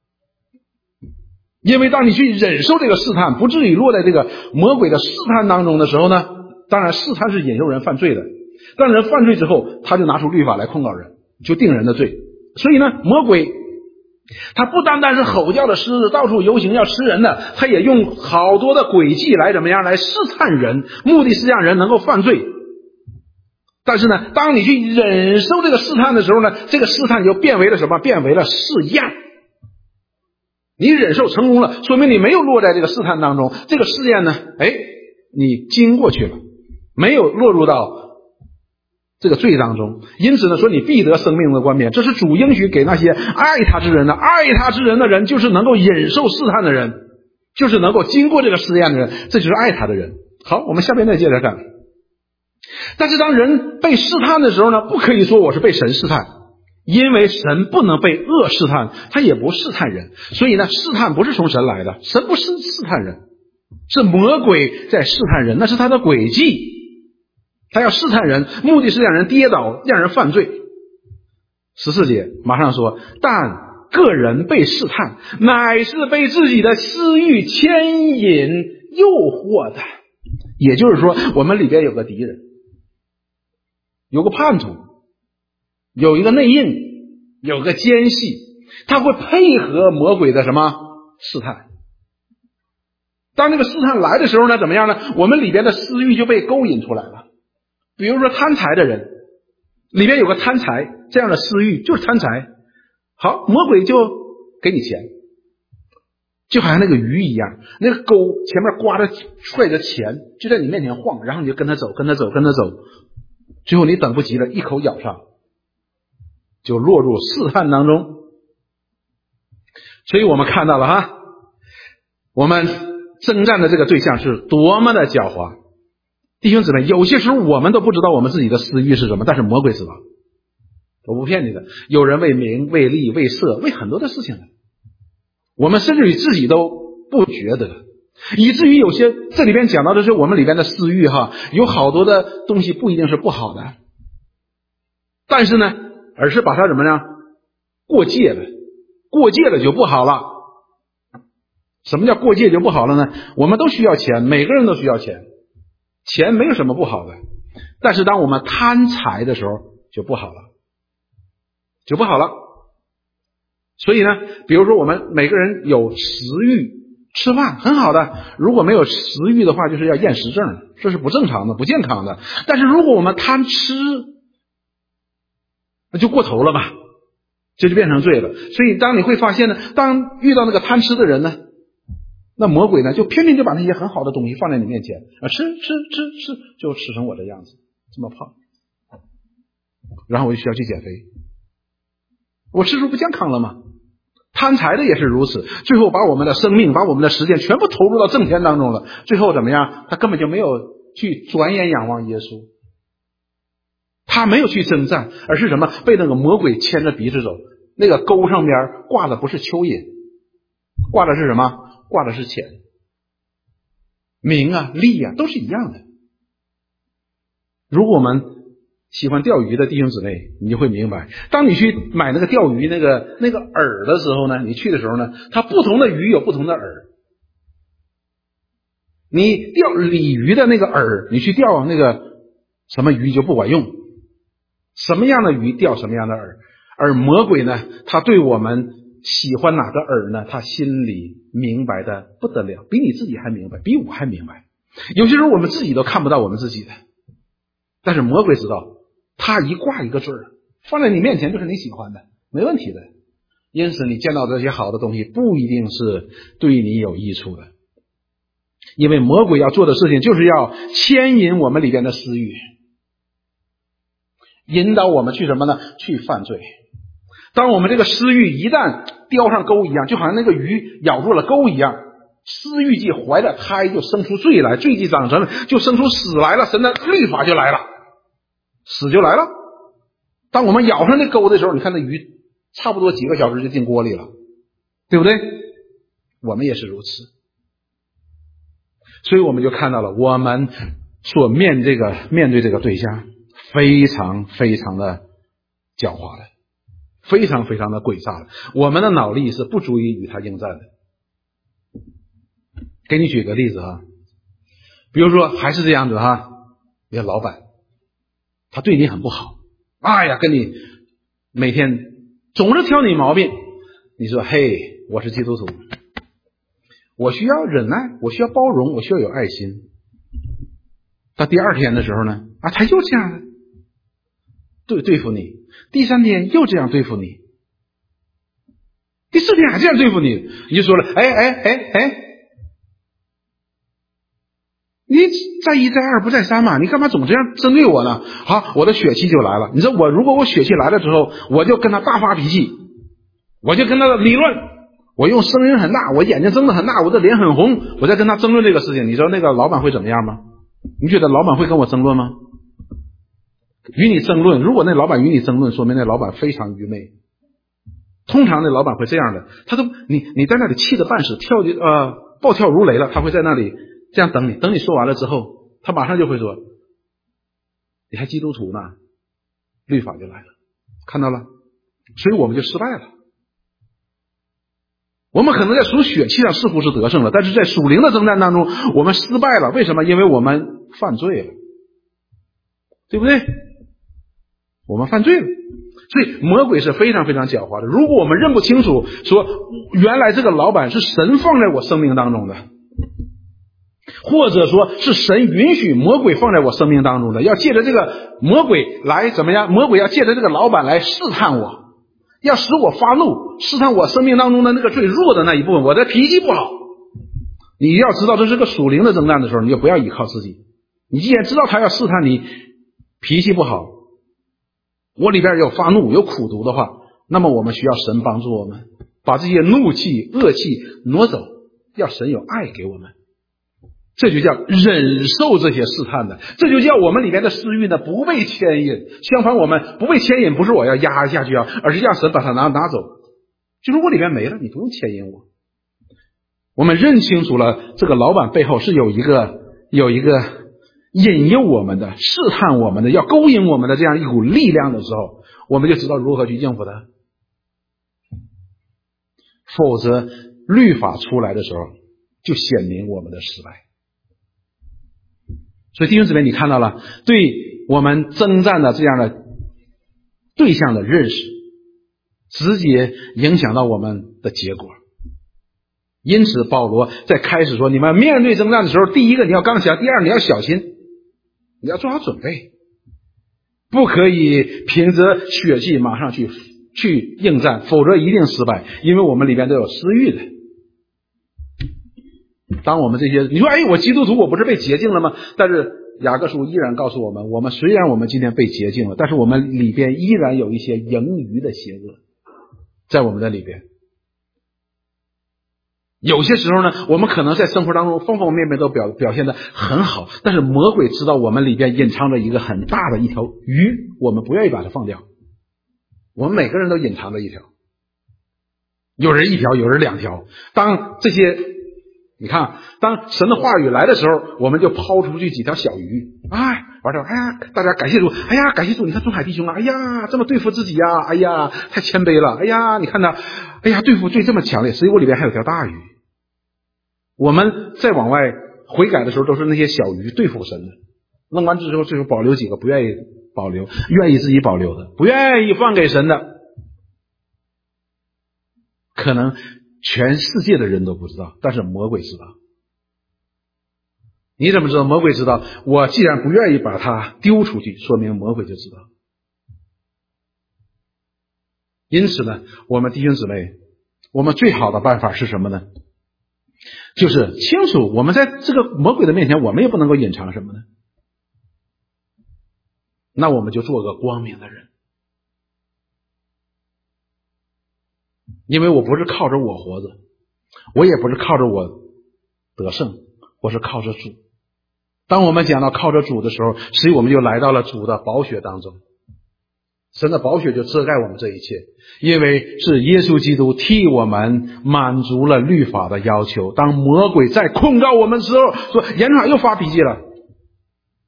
因为当你去忍受这个试探，不至于落在这个魔鬼的试探当中的时候呢，当然试探是引诱人犯罪的，当人犯罪之后，他就拿出律法来控告人，就定人的罪。所以呢，魔鬼他不单单是吼叫的狮子，到处游行要吃人的，他也用好多的诡计来怎么样来试探人，目的是让人能够犯罪。但是呢，当你去忍受这个试探的时候呢，这个试探就变为了什么？变为了试验。你忍受成功了，说明你没有落在这个试探当中。这个试验呢，你经过去了，没有落入到这个罪当中。因此呢，说你必得生命的冠冕，这是主应许给那些爱他之人的。爱他之人的人，就是能够忍受试探的人，就是能够经过这个试验的人，这就是爱他的人。好，我们下边再接着看。但是当人被试探的时候呢，不可以说我是被神试探，因为神不能被恶试探，他也不试探人。所以呢，试探不是从神来的，神不是试探人，是魔鬼在试探人，那是他的诡计。他要试探人，目的是让人跌倒，让人犯罪。14节马上说，但个人被试探，乃是被自己的私欲牵引诱惑的。也就是说，我们里边有个敌人，有个叛徒，有一个内应，有个奸细，他会配合魔鬼的什么试探。当那个试探来的时候呢，怎么样呢？我们里边的私欲就被勾引出来了。比如说贪财的人，里边有个贪财这样的私欲，就是贪财。好，魔鬼就给你钱，就好像那个鱼一样，那个钩前面挂着拽着钱，就在你面前晃，然后你就跟他走，跟他走，跟他走，最后你等不及了，一口咬上，就落入试探当中。所以我们看到了哈，我们征战的这个对象是多么的狡猾。弟兄姊妹，有些时候我们都不知道我们自己的私欲是什么，但是魔鬼知道。我不骗你的，有人为名、为利、为色，为很多的事情的，我们甚至于自己都不觉得，以至于有些这里边讲到的是我们里边的私欲哈，有好多的东西不一定是不好的，但是呢，而是把它怎么样过界了，过界了就不好了。什么叫过界就不好了呢？我们都需要钱，每个人都需要钱，钱没有什么不好的，但是当我们贪财的时候就不好了，就不好了。所以呢，比如说我们每个人有食欲，吃饭很好的，如果没有食欲的话，就是要厌食症，这是不正常的、不健康的。但是如果我们贪吃，那就过头了吧，这就变成罪了。所以当你会发现呢，当遇到那个贪吃的人呢，那魔鬼呢就偏偏就把那些很好的东西放在你面前吃，就吃成我的样子，这么胖，然后我就需要去减肥，我吃出不健康了吗？贪财的也是如此，最后把我们的生命、把我们的时间全部投入到挣钱当中了，最后怎么样？他根本就没有去转眼仰望耶稣，他没有去征战，而是什么？被那个魔鬼牵着鼻子走。那个钩上边挂的不是蚯蚓，挂的是什么？挂的是钱，名啊、利啊，都是一样的。如果我们喜欢钓鱼的弟兄姊妹，你就会明白，当你去买那个钓鱼那个饵的时候呢，你去的时候呢，它不同的鱼有不同的饵。你钓鲤鱼的那个饵，你去钓那个什么鱼就不管用，什么样的鱼钓什么样的饵。而魔鬼呢，他对我们喜欢哪个饵呢，他心里明白的不得了，比你自己还明白，比我还明白。有些时候我们自己都看不到我们自己的，但是魔鬼知道，他一挂一个坠儿放在你面前就是你喜欢的，没问题的。因此你见到这些好的东西不一定是对你有益处的，因为魔鬼要做的事情就是要牵引我们里边的私欲，引导我们去什么呢？去犯罪。当我们这个私欲一旦叼上钩一样，就好像那个鱼咬住了钩一样，私欲既怀了胎，就生出罪来，罪既长成就生出死来了，神的律法就来了，死就来了。当我们咬上那钩的时候，你看那鱼差不多几个小时就进锅里了，对不对？我们也是如此。所以我们就看到了，我们所面对这个对象非常非常的狡猾的，非常非常的诡诈的，我们的脑力是不足以与他应战的。给你举个例子哈，比如说还是这样子哈，你的老板他对你很不好，哎呀，跟你每天总是挑你毛病，你说嘿，我是基督徒，我需要忍耐，我需要包容，我需要有爱心。到第二天的时候呢，他又这样对付你，第三天又这样对付你，第四天还这样对付你，你就说了，你在一在二不在三嘛，你干嘛总这样针对我呢？好，我的血气就来了。你说如果我血气来了之后，我就跟他大发脾气，我就跟他理论，我用声音很大，我眼睛睁得很大，我的脸很红，我在跟他争论这个事情。你知道那个老板会怎么样吗？你觉得老板会跟我争论吗？与你争论，如果那老板与你争论，说明那老板非常愚昧。通常那老板会这样的，他都你在那里气得半死，暴跳如雷了，他会在那里这样等你，等你说完了之后，他马上就会说，你还基督徒呢，律法就来了，看到了，所以我们就失败了。我们可能在属血气上似乎是得胜了，但是在属灵的征战当中我们失败了。为什么？因为我们犯罪了，对不对？我们犯罪了，所以魔鬼是非常非常狡猾的。如果我们认不清楚说原来这个老板是神放在我生命当中的，或者说是神允许魔鬼放在我生命当中的，要借着这个魔鬼来怎么样？魔鬼要借着这个老板来试探我，要使我发怒，试探我生命当中的那个最弱的那一部分，我的脾气不好。你要知道这是个属灵的征战的时候，你就不要依靠自己。你既然知道他要试探你脾气不好，我里边有发怒有苦毒的话，那么我们需要神帮助我们把这些怒气恶气挪走，要神有爱给我们，这就叫忍受这些试探的，这就叫我们里面的私欲呢不被牵引。相反，我们不被牵引不是我要压下去而是让神把它拿走，就是我里面没了，你不用牵引我。我们认清楚了这个老板背后是有一个引诱我们的，试探我们的，要勾引我们的这样一股力量的时候，我们就知道如何去应付它。否则律法出来的时候就显明我们的失败。所以弟兄姊妹，你看到了对我们征战的这样的对象的认识，直接影响到我们的结果。因此保罗在开始说，你们面对征战的时候，第一个你要刚强，第二你要小心，你要做好准备，不可以凭着血气马上去应战，否则一定失败，因为我们里边都有私欲的。当我们这些你说我基督徒我不是被洁净了吗？但是雅各书依然告诉我们，我们虽然我们今天被洁净了，但是我们里边依然有一些盈余的邪恶在我们的里边。有些时候呢，我们可能在生活当中方方面面都表现得很好，但是魔鬼知道我们里边隐藏着一个很大的一条鱼，我们不愿意把它放掉。我们每个人都隐藏着一条，有人一条，有人两条。当这些你看，当神的话语来的时候，我们就抛出去几条小鱼，完了，大家感谢主，感谢主，你看中海弟兄这么对付自己太谦卑了，你看他，对付罪这么强烈，实际我里边还有条大鱼。我们再往外悔改的时候，都是那些小鱼对付神的，弄完之后最后保留几个不愿意保留，愿意自己保留的，不愿意放给神的，可能全世界的人都不知道，但是魔鬼知道。你怎么知道？魔鬼知道。我既然不愿意把它丢出去，说明魔鬼就知道。因此呢，我们弟兄姊妹，我们最好的办法是什么呢？就是清楚我们在这个魔鬼的面前，我们也不能够隐藏什么呢？那我们就做个光明的人。因为我不是靠着我活着，我也不是靠着我得胜，我是靠着主。当我们讲到靠着主的时候，实际我们就来到了主的宝血当中。神的宝血就遮盖我们这一切，因为是耶稣基督替我们满足了律法的要求。当魔鬼在控告我们之后，说严传又发脾气了，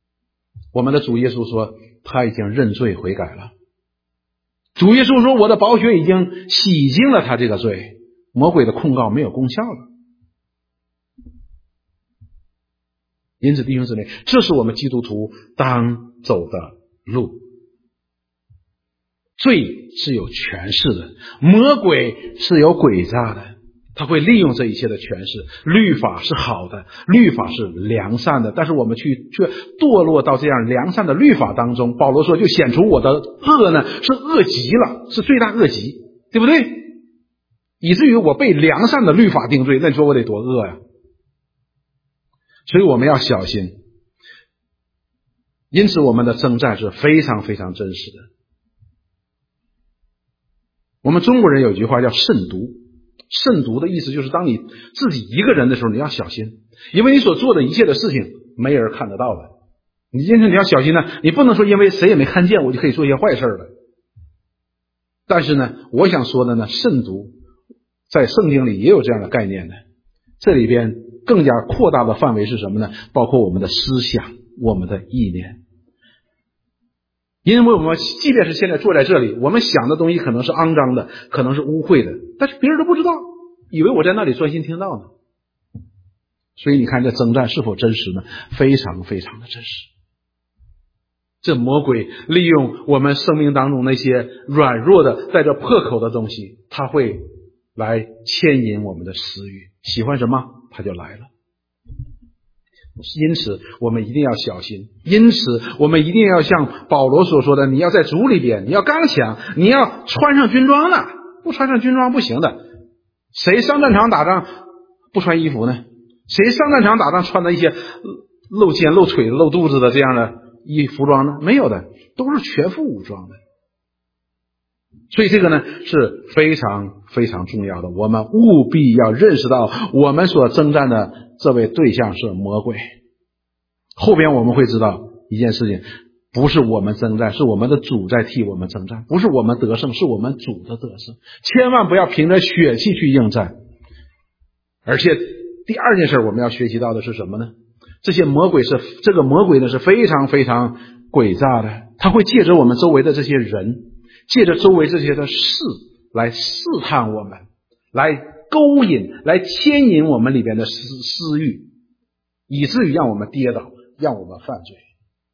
我们的主耶稣说他已经认罪悔改了。主耶稣说我的宝血已经洗净了他这个罪，魔鬼的控告没有功效了。因此弟兄姊妹，这是我们基督徒当走的路。罪是有权势的，魔鬼是有诡诈的，他会利用这一切的权势。律法是好的，律法是良善的，但是我们却堕落到这样良善的律法当中。保罗说就显出我的恶呢是恶极了，是罪大恶极，对不对？以至于我被良善的律法定罪，那你说我得多恶呀？所以我们要小心。因此我们的征战是非常非常真实的。我们中国人有一句话叫慎独，慎独的意思就是当你自己一个人的时候你要小心，因为你所做的一切的事情没人看得到的。你因此你要小心呢，你不能说因为谁也没看见我就可以做一些坏事了。但是呢，我想说的呢，慎独在圣经里也有这样的概念的。这里边更加扩大的范围是什么呢？包括我们的思想，我们的意念。因为我们即便是现在坐在这里，我们想的东西可能是肮脏的，可能是污秽的，但是别人都不知道，以为我在那里专心听到呢。所以你看这征战是否真实呢？非常非常的真实。这魔鬼利用我们生命当中那些软弱的带着破口的东西，他会来牵引我们的私欲，喜欢什么他就来了。因此我们一定要小心，因此我们一定要像保罗所说的，你要在主里边，你要刚强，你要穿上军装了，不穿上军装不行的。谁上战场打仗不穿衣服呢？谁上战场打仗穿的一些露肩露腿露肚子的这样的服装呢？没有的，都是全副武装的。所以这个呢是非常非常重要的，我们务必要认识到我们所征战的这位对象是魔鬼。后边我们会知道一件事情，不是我们征战，是我们的主在替我们征战，不是我们得胜，是我们主的得胜。千万不要凭着血气去应战。而且第二件事我们要学习到的是什么呢？这个魔鬼呢是非常非常诡诈的，他会借着我们周围的这些人，借着周围这些的事来试探我们，来勾引，来牵引我们里边的私欲，以至于让我们跌倒，让我们犯罪。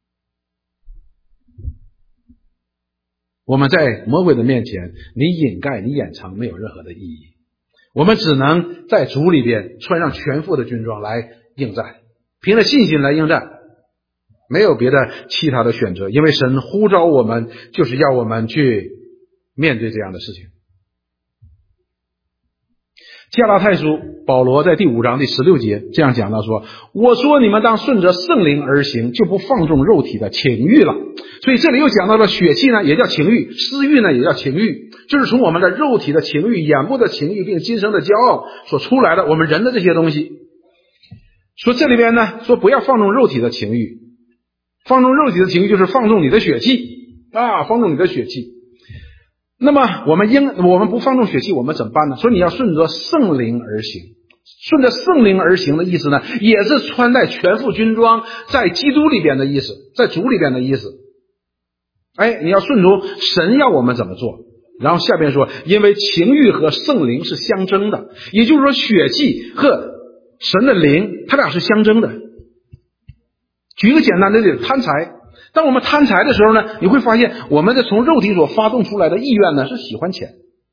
我们在魔鬼的面前，你掩盖你掩藏没有任何的意义，我们只能在主里边穿上全副的军装来应战，凭着信心来应战，没有别的其他的选择。因为神呼召我们就是要我们去面对这样的事情。加拉太书保罗在第5章第16节这样讲到说，我说你们当顺着圣灵而行，就不放纵肉体的情欲了。所以这里又讲到了血气呢也叫情欲，私欲呢也叫情欲，就是从我们的肉体的情欲、眼目的情欲并今生的骄傲所出来的我们人的这些东西。说这里边呢说不要放纵肉体的情欲，放纵肉体的情欲就是放纵你的血气放纵你的血气。那么我们不放纵血气，我们怎么办呢？说你要顺着圣灵而行。顺着圣灵而行的意思呢，也是穿戴全副军装，在基督里边的意思，在主里边的意思。你要顺从神要我们怎么做。然后下边说，因为情欲和圣灵是相争的，也就是说血气和神的灵它俩是相争的。举一个简单的例子，贪财。当我们贪财的时候呢，你会发现我们的从肉体所发动出来的意愿呢是喜欢钱。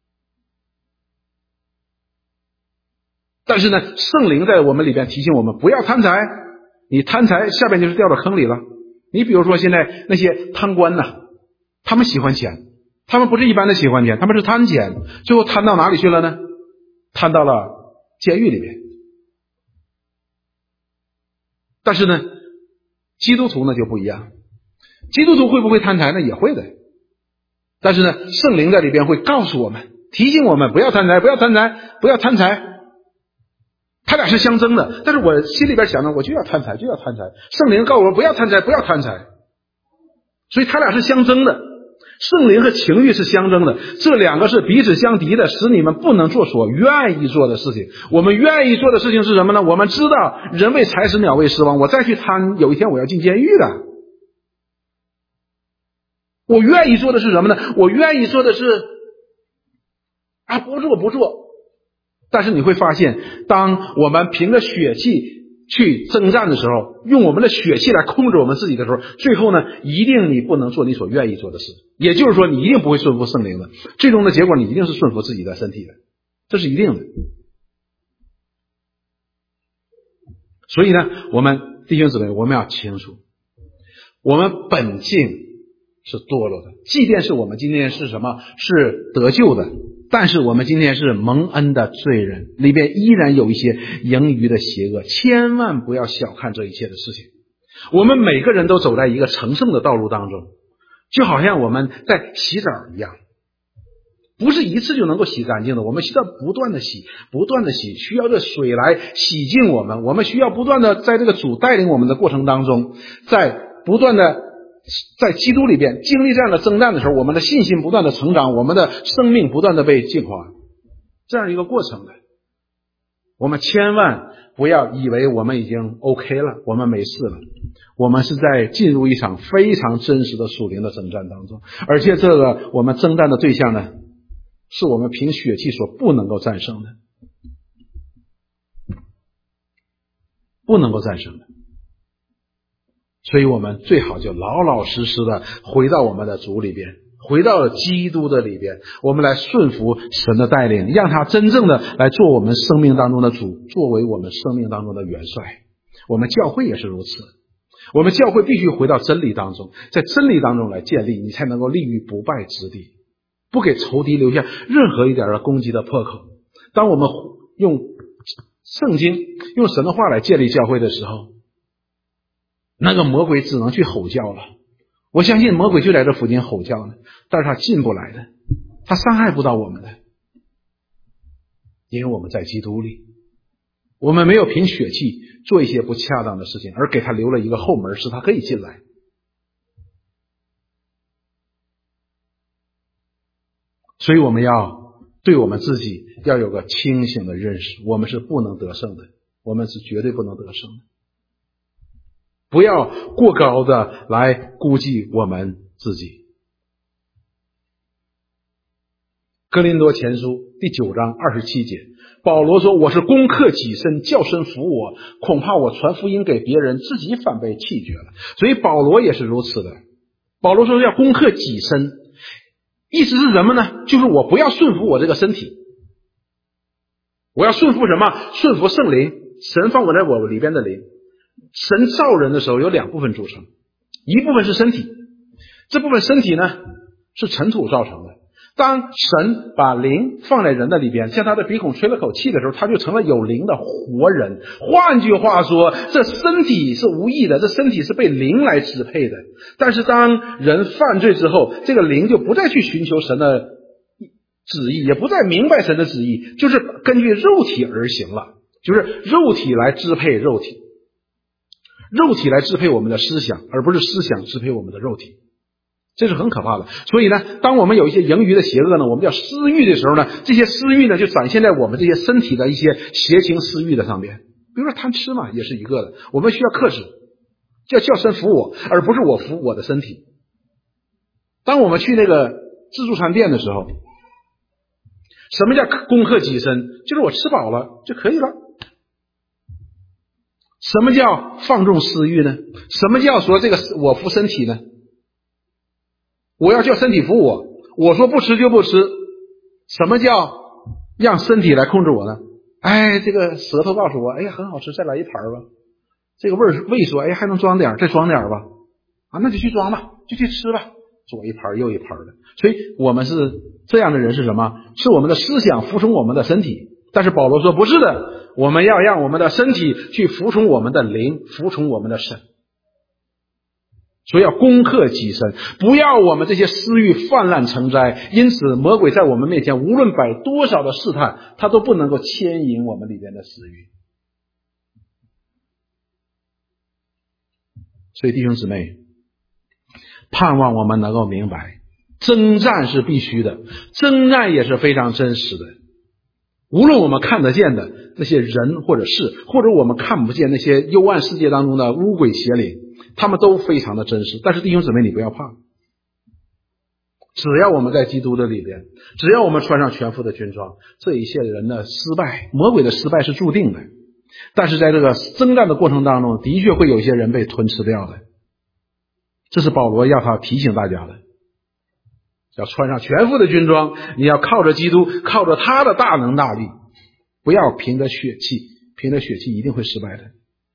但是呢，圣灵在我们里边提醒我们不要贪财，你贪财下边就是掉到坑里了。你比如说现在那些贪官呢，他们喜欢钱，他们不是一般的喜欢钱，他们是贪钱，最后贪到哪里去了呢？贪到了监狱里面。但是呢，基督徒呢就不一样，基督徒会不会贪财呢？也会的。但是呢，圣灵在里边会告诉我们，提醒我们不要贪财，不要贪财，不要贪财。他俩是相争的，但是我心里边想呢，我就要贪财，就要贪财。圣灵告诉我不要贪财，不要贪财。所以他俩是相争的，圣灵和情欲是相争的，这两个是彼此相敌的，使你们不能做所愿意做的事情。我们愿意做的事情是什么呢？我们知道人为财死，鸟为食亡，我再去贪，有一天我要进监狱的。 我愿意做的是什么呢？我愿意做的是不做。但是你会发现，当我们凭着血气去征战的时候，用我们的血气来控制我们自己的时候，最后呢，一定你不能做你所愿意做的事。也就是说，你一定不会顺服圣灵的，最终的结果你一定是顺服自己的身体的，这是一定的。所以呢，我们弟兄姊妹，我们要清楚，我们本性是堕落的，即便是我们今天是什么，是得救的，但是我们今天是蒙恩的罪人，里边依然有一些盈余的邪恶，千万不要小看这一切的事情。我们每个人都走在一个成圣的道路当中，就好像我们在洗澡一样，不是一次就能够洗干净的，我们需要不断的洗，不断的洗，需要这水来洗净我们，我们需要不断的在这个主带领我们的过程当中，在不断的在基督里边经历这样的征战的时候，我们的信心不断的成长，我们的生命不断的被净化，这样一个过程的。我们千万不要以为我们已经 OK 了，我们没事了，我们是在进入一场非常真实的属灵的征战当中，而且这个我们征战的对象呢，是我们凭血气所不能够战胜的，不能够战胜的。所以我们最好就老老实实的回到我们的主里边，回到了基督的里边，我们来顺服神的带领，让他真正的来做我们生命当中的主，作为我们生命当中的元帅。我们教会也是如此，我们教会必须回到真理当中，在真理当中来建立，你才能够立于不败之地，不给仇敌留下任何一点的攻击的破口。当我们用圣经用神的话来建立教会的时候，那个魔鬼只能去吼叫了。我相信魔鬼就在这附近吼叫呢，但是他进不来的，他伤害不到我们的，因为我们在基督里，我们没有凭血气做一些不恰当的事情，而给他留了一个后门，使他可以进来。所以我们要对我们自己要有个清醒的认识，我们是不能得胜的，我们是绝对不能得胜的。不要过高的来估计我们自己。哥林多前书第9章27节，保罗说，我是攻克己身，叫身服我，恐怕我传福音给别人，自己反被弃绝了。所以保罗也是如此的，保罗说要攻克己身，意思是什么呢？就是我不要顺服我这个身体，我要顺服什么？顺服圣灵，神放我在我里边的灵。神造人的时候有2部分组成，一部分是身体，这部分身体呢是尘土造成的。当神把灵放在人的里边，向他的鼻孔吹了口气的时候，他就成了有灵的活人。换句话说，这身体是无益的，这身体是被灵来支配的。但是当人犯罪之后，这个灵就不再去寻求神的旨意，也不再明白神的旨意，就是根据肉体而行了，就是肉体来支配肉体，肉体来支配我们的思想，而不是思想支配我们的肉体，这是很可怕的。所以呢，当我们有一些盈余的邪恶呢，我们叫私欲的时候呢，这些私欲呢就展现在我们这些身体的一些邪情私欲的上面。比如说贪吃嘛，也是一个的，我们需要克制，叫身服我，而不是我服我的身体。当我们去那个自助餐店的时候，什么叫攻克己身？就是我吃饱了就可以了。什么叫放纵私欲呢？什么叫说这个我服身体呢？我要叫身体服我，我说不吃就不吃。什么叫让身体来控制我呢？这个舌头告诉我，很好吃，再来一盘吧。这个胃说，还能装点，再装点吧。那就去装吧，就去吃吧，左一盘右一盘的。所以我们是这样的人是什么？是我们的思想服从我们的身体。但是保罗说不是的，我们要让我们的身体去服从我们的灵，服从我们的神。所以要攻克己身，不要我们这些私欲泛滥成灾。因此魔鬼在我们面前无论摆多少的试探，他都不能够牵引我们里边的私欲。所以弟兄姊妹，盼望我们能够明白，征战是必须的，征战也是非常真实的。无论我们看得见的那些人或者事，或者我们看不见那些幽暗世界当中的污鬼邪灵，他们都非常的真实。但是弟兄姊妹，你不要怕， 只要我们在基督的里边，只要我们穿上全副的军装，这一切人的失败，魔鬼的失败是注定的。但是在这个征战的过程当中，的确会有一些人被吞吃掉的。这是保罗要他提醒大家的，要穿上全副的军装，你要靠着基督，靠着他的大能大力，不要凭着血气，凭着血气一定会失败的。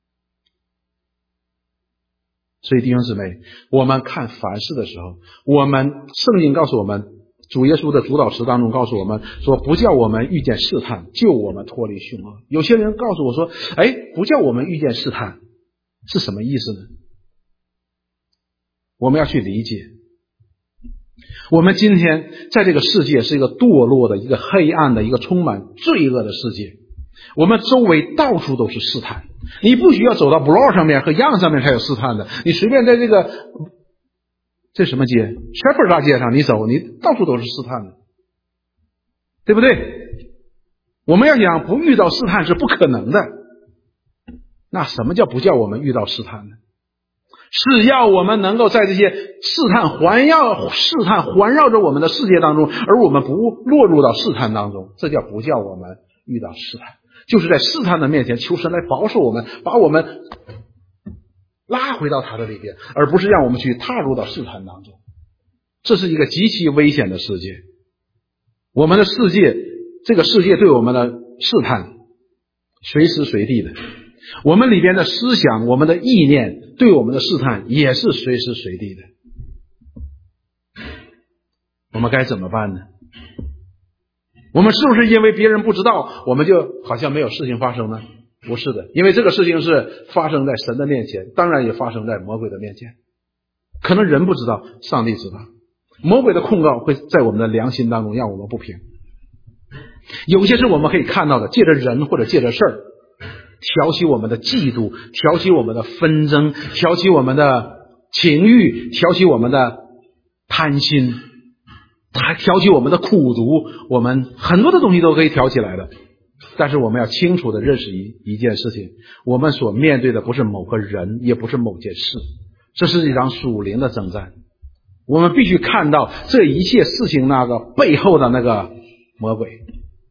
所以弟兄姊妹，我们看凡事的时候，我们圣经告诉我们，主耶稣的主导词当中告诉我们说，不叫我们遇见试探，救我们脱离凶恶。有些人告诉我说，不叫我们遇见试探是什么意思呢？我们要去理解，我们今天在这个世界是一个堕落的、一个黑暗的、一个充满罪恶的世界，我们周围到处都是试探。你不需要走到 blog 上面和 Young 上面才有试探的，你随便在这什么街 Shepherd 大街上你走，你到处都是试探的，对不对？我们要想不遇到试探是不可能的。那什么叫不叫我们遇到试探呢？是要我们能够在这些试探环绕着我们的世界当中，而我们不落入到试探当中，这叫不叫我们遇到试探。就是在试探的面前求神来保守我们，把我们拉回到他的里边，而不是让我们去踏入到试探当中。这是一个极其危险的世界。我们的世界，这个世界对我们的试探随时随地的，我们里边的思想，我们的意念对我们的试探也是随时随地的。我们该怎么办呢？我们是不是因为别人不知道，我们就好像没有事情发生呢？不是的，因为这个事情是发生在神的面前，当然也发生在魔鬼的面前。可能人不知道，上帝知道。魔鬼的控告会在我们的良心当中让我们不平。有些是我们可以看到的，借着人或者借着事儿挑起我们的嫉妒，挑起我们的纷争，挑起我们的情欲，挑起我们的贪心，还挑起我们的苦毒，我们很多的东西都可以挑起来的。但是我们要清楚的认识一件事情，我们所面对的不是某个人，也不是某件事，这是一场属灵的征战。我们必须看到这一切事情那个背后的那个魔鬼。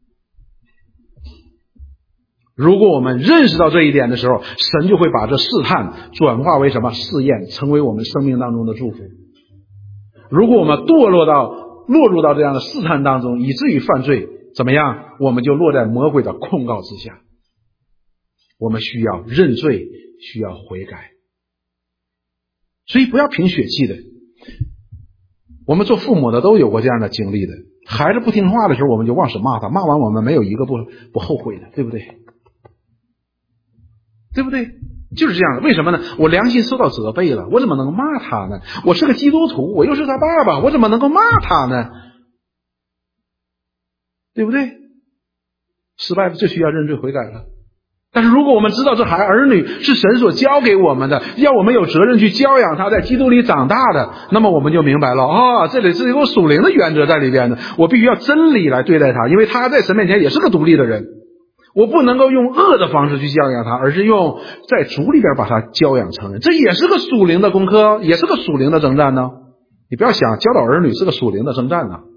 如果我们认识到这一点的时候，神就会把这试探转化为什么？试验，成为我们生命当中的祝福。如果我们落入到这样的试探当中，以至于犯罪，怎么样？我们就落在魔鬼的控告之下。我们需要认罪，需要悔改。所以不要凭血气的。我们做父母的都有过这样的经历的，孩子不听话的时候，我们就往死骂他，骂完我们没有一个不后悔的，对不对？对不对？就是这样的。为什么呢？我良心受到责备了，我怎么能够骂他呢？我是个基督徒，我又是他爸爸，我怎么能够骂他呢？对不对？失败了就需要认罪悔改了。但是如果我们知道这儿女是神所交给我们的，要我们有责任去教养他，在基督里长大的，那么我们就明白了，这里是有属灵的原则在里边的，我必须要真理来对待他，因为他在神面前也是个独立的人，我不能够用恶的方式去教养他，而是用在主里边把他教养成人，这也是个属灵的功课，也是个属灵的征战呢。你不要想教导儿女是个属灵的征战呢。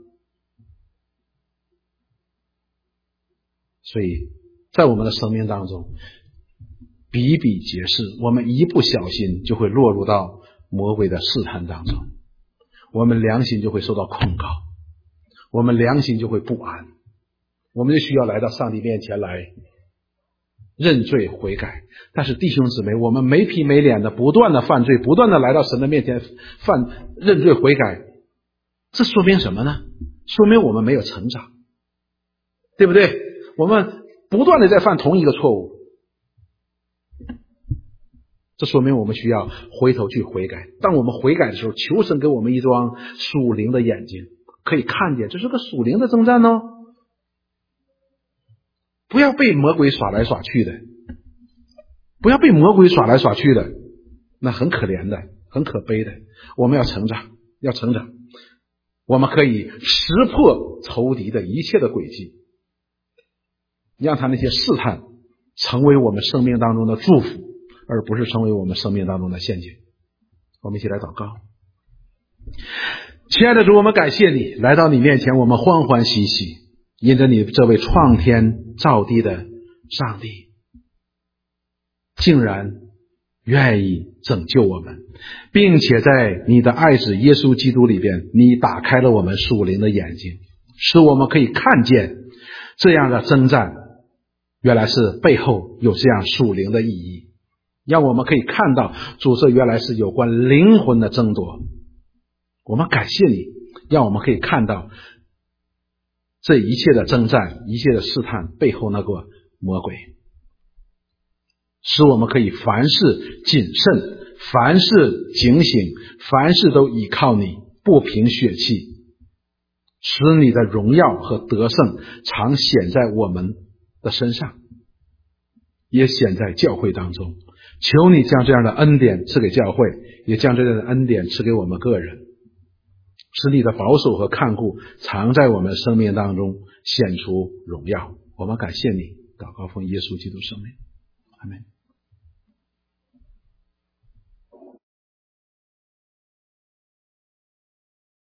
所以在我们的生命当中比比皆是，我们一不小心就会落入到魔鬼的试探当中，我们良心就会受到控告，我们良心就会不安，我们就需要来到上帝面前来认罪悔改。但是弟兄姊妹，我们没皮没脸的不断的犯罪，不断的来到神的面前认罪悔改，这说明什么呢？说明我们没有成长，对不对？我们不断的在犯同一个错误，这说明我们需要回头去悔改。当我们悔改的时候，求神给我们一双属灵的眼睛，可以看见这是个属灵的征战哦。不要被魔鬼耍来耍去的，不要被魔鬼耍来耍去的，那很可怜的，很可悲的。我们要成长，要成长，我们可以识破仇敌的一切的诡计，让他那些试探成为我们生命当中的祝福，而不是成为我们生命当中的陷阱。我们一起来祷告。 亲爱的主，我们感谢你，来到你面前，我们欢欢喜喜，因着你这位创天造地的上帝竟然愿意拯救我们，并且在你的爱子耶稣基督里边，你打开了我们属灵的眼睛，使我们可以看见这样的征战原来是背后有这样属灵的意义，让我们可以看到主，这原来是有关灵魂的争夺。我们感谢你，让我们可以看到这一切的征战，一切的试探背后那个魔鬼，使我们可以凡事谨慎，凡事警醒，凡事都依靠你，不凭血气，使你的荣耀和得胜常显在我们的身上，也显在教会当中。求你将这样的恩典赐给教会，也将这样的恩典赐给我们个人，使你的保守和看顾常在我们生命当中显出荣耀。我们感谢你，祷告奉耶稣基督圣名，阿们。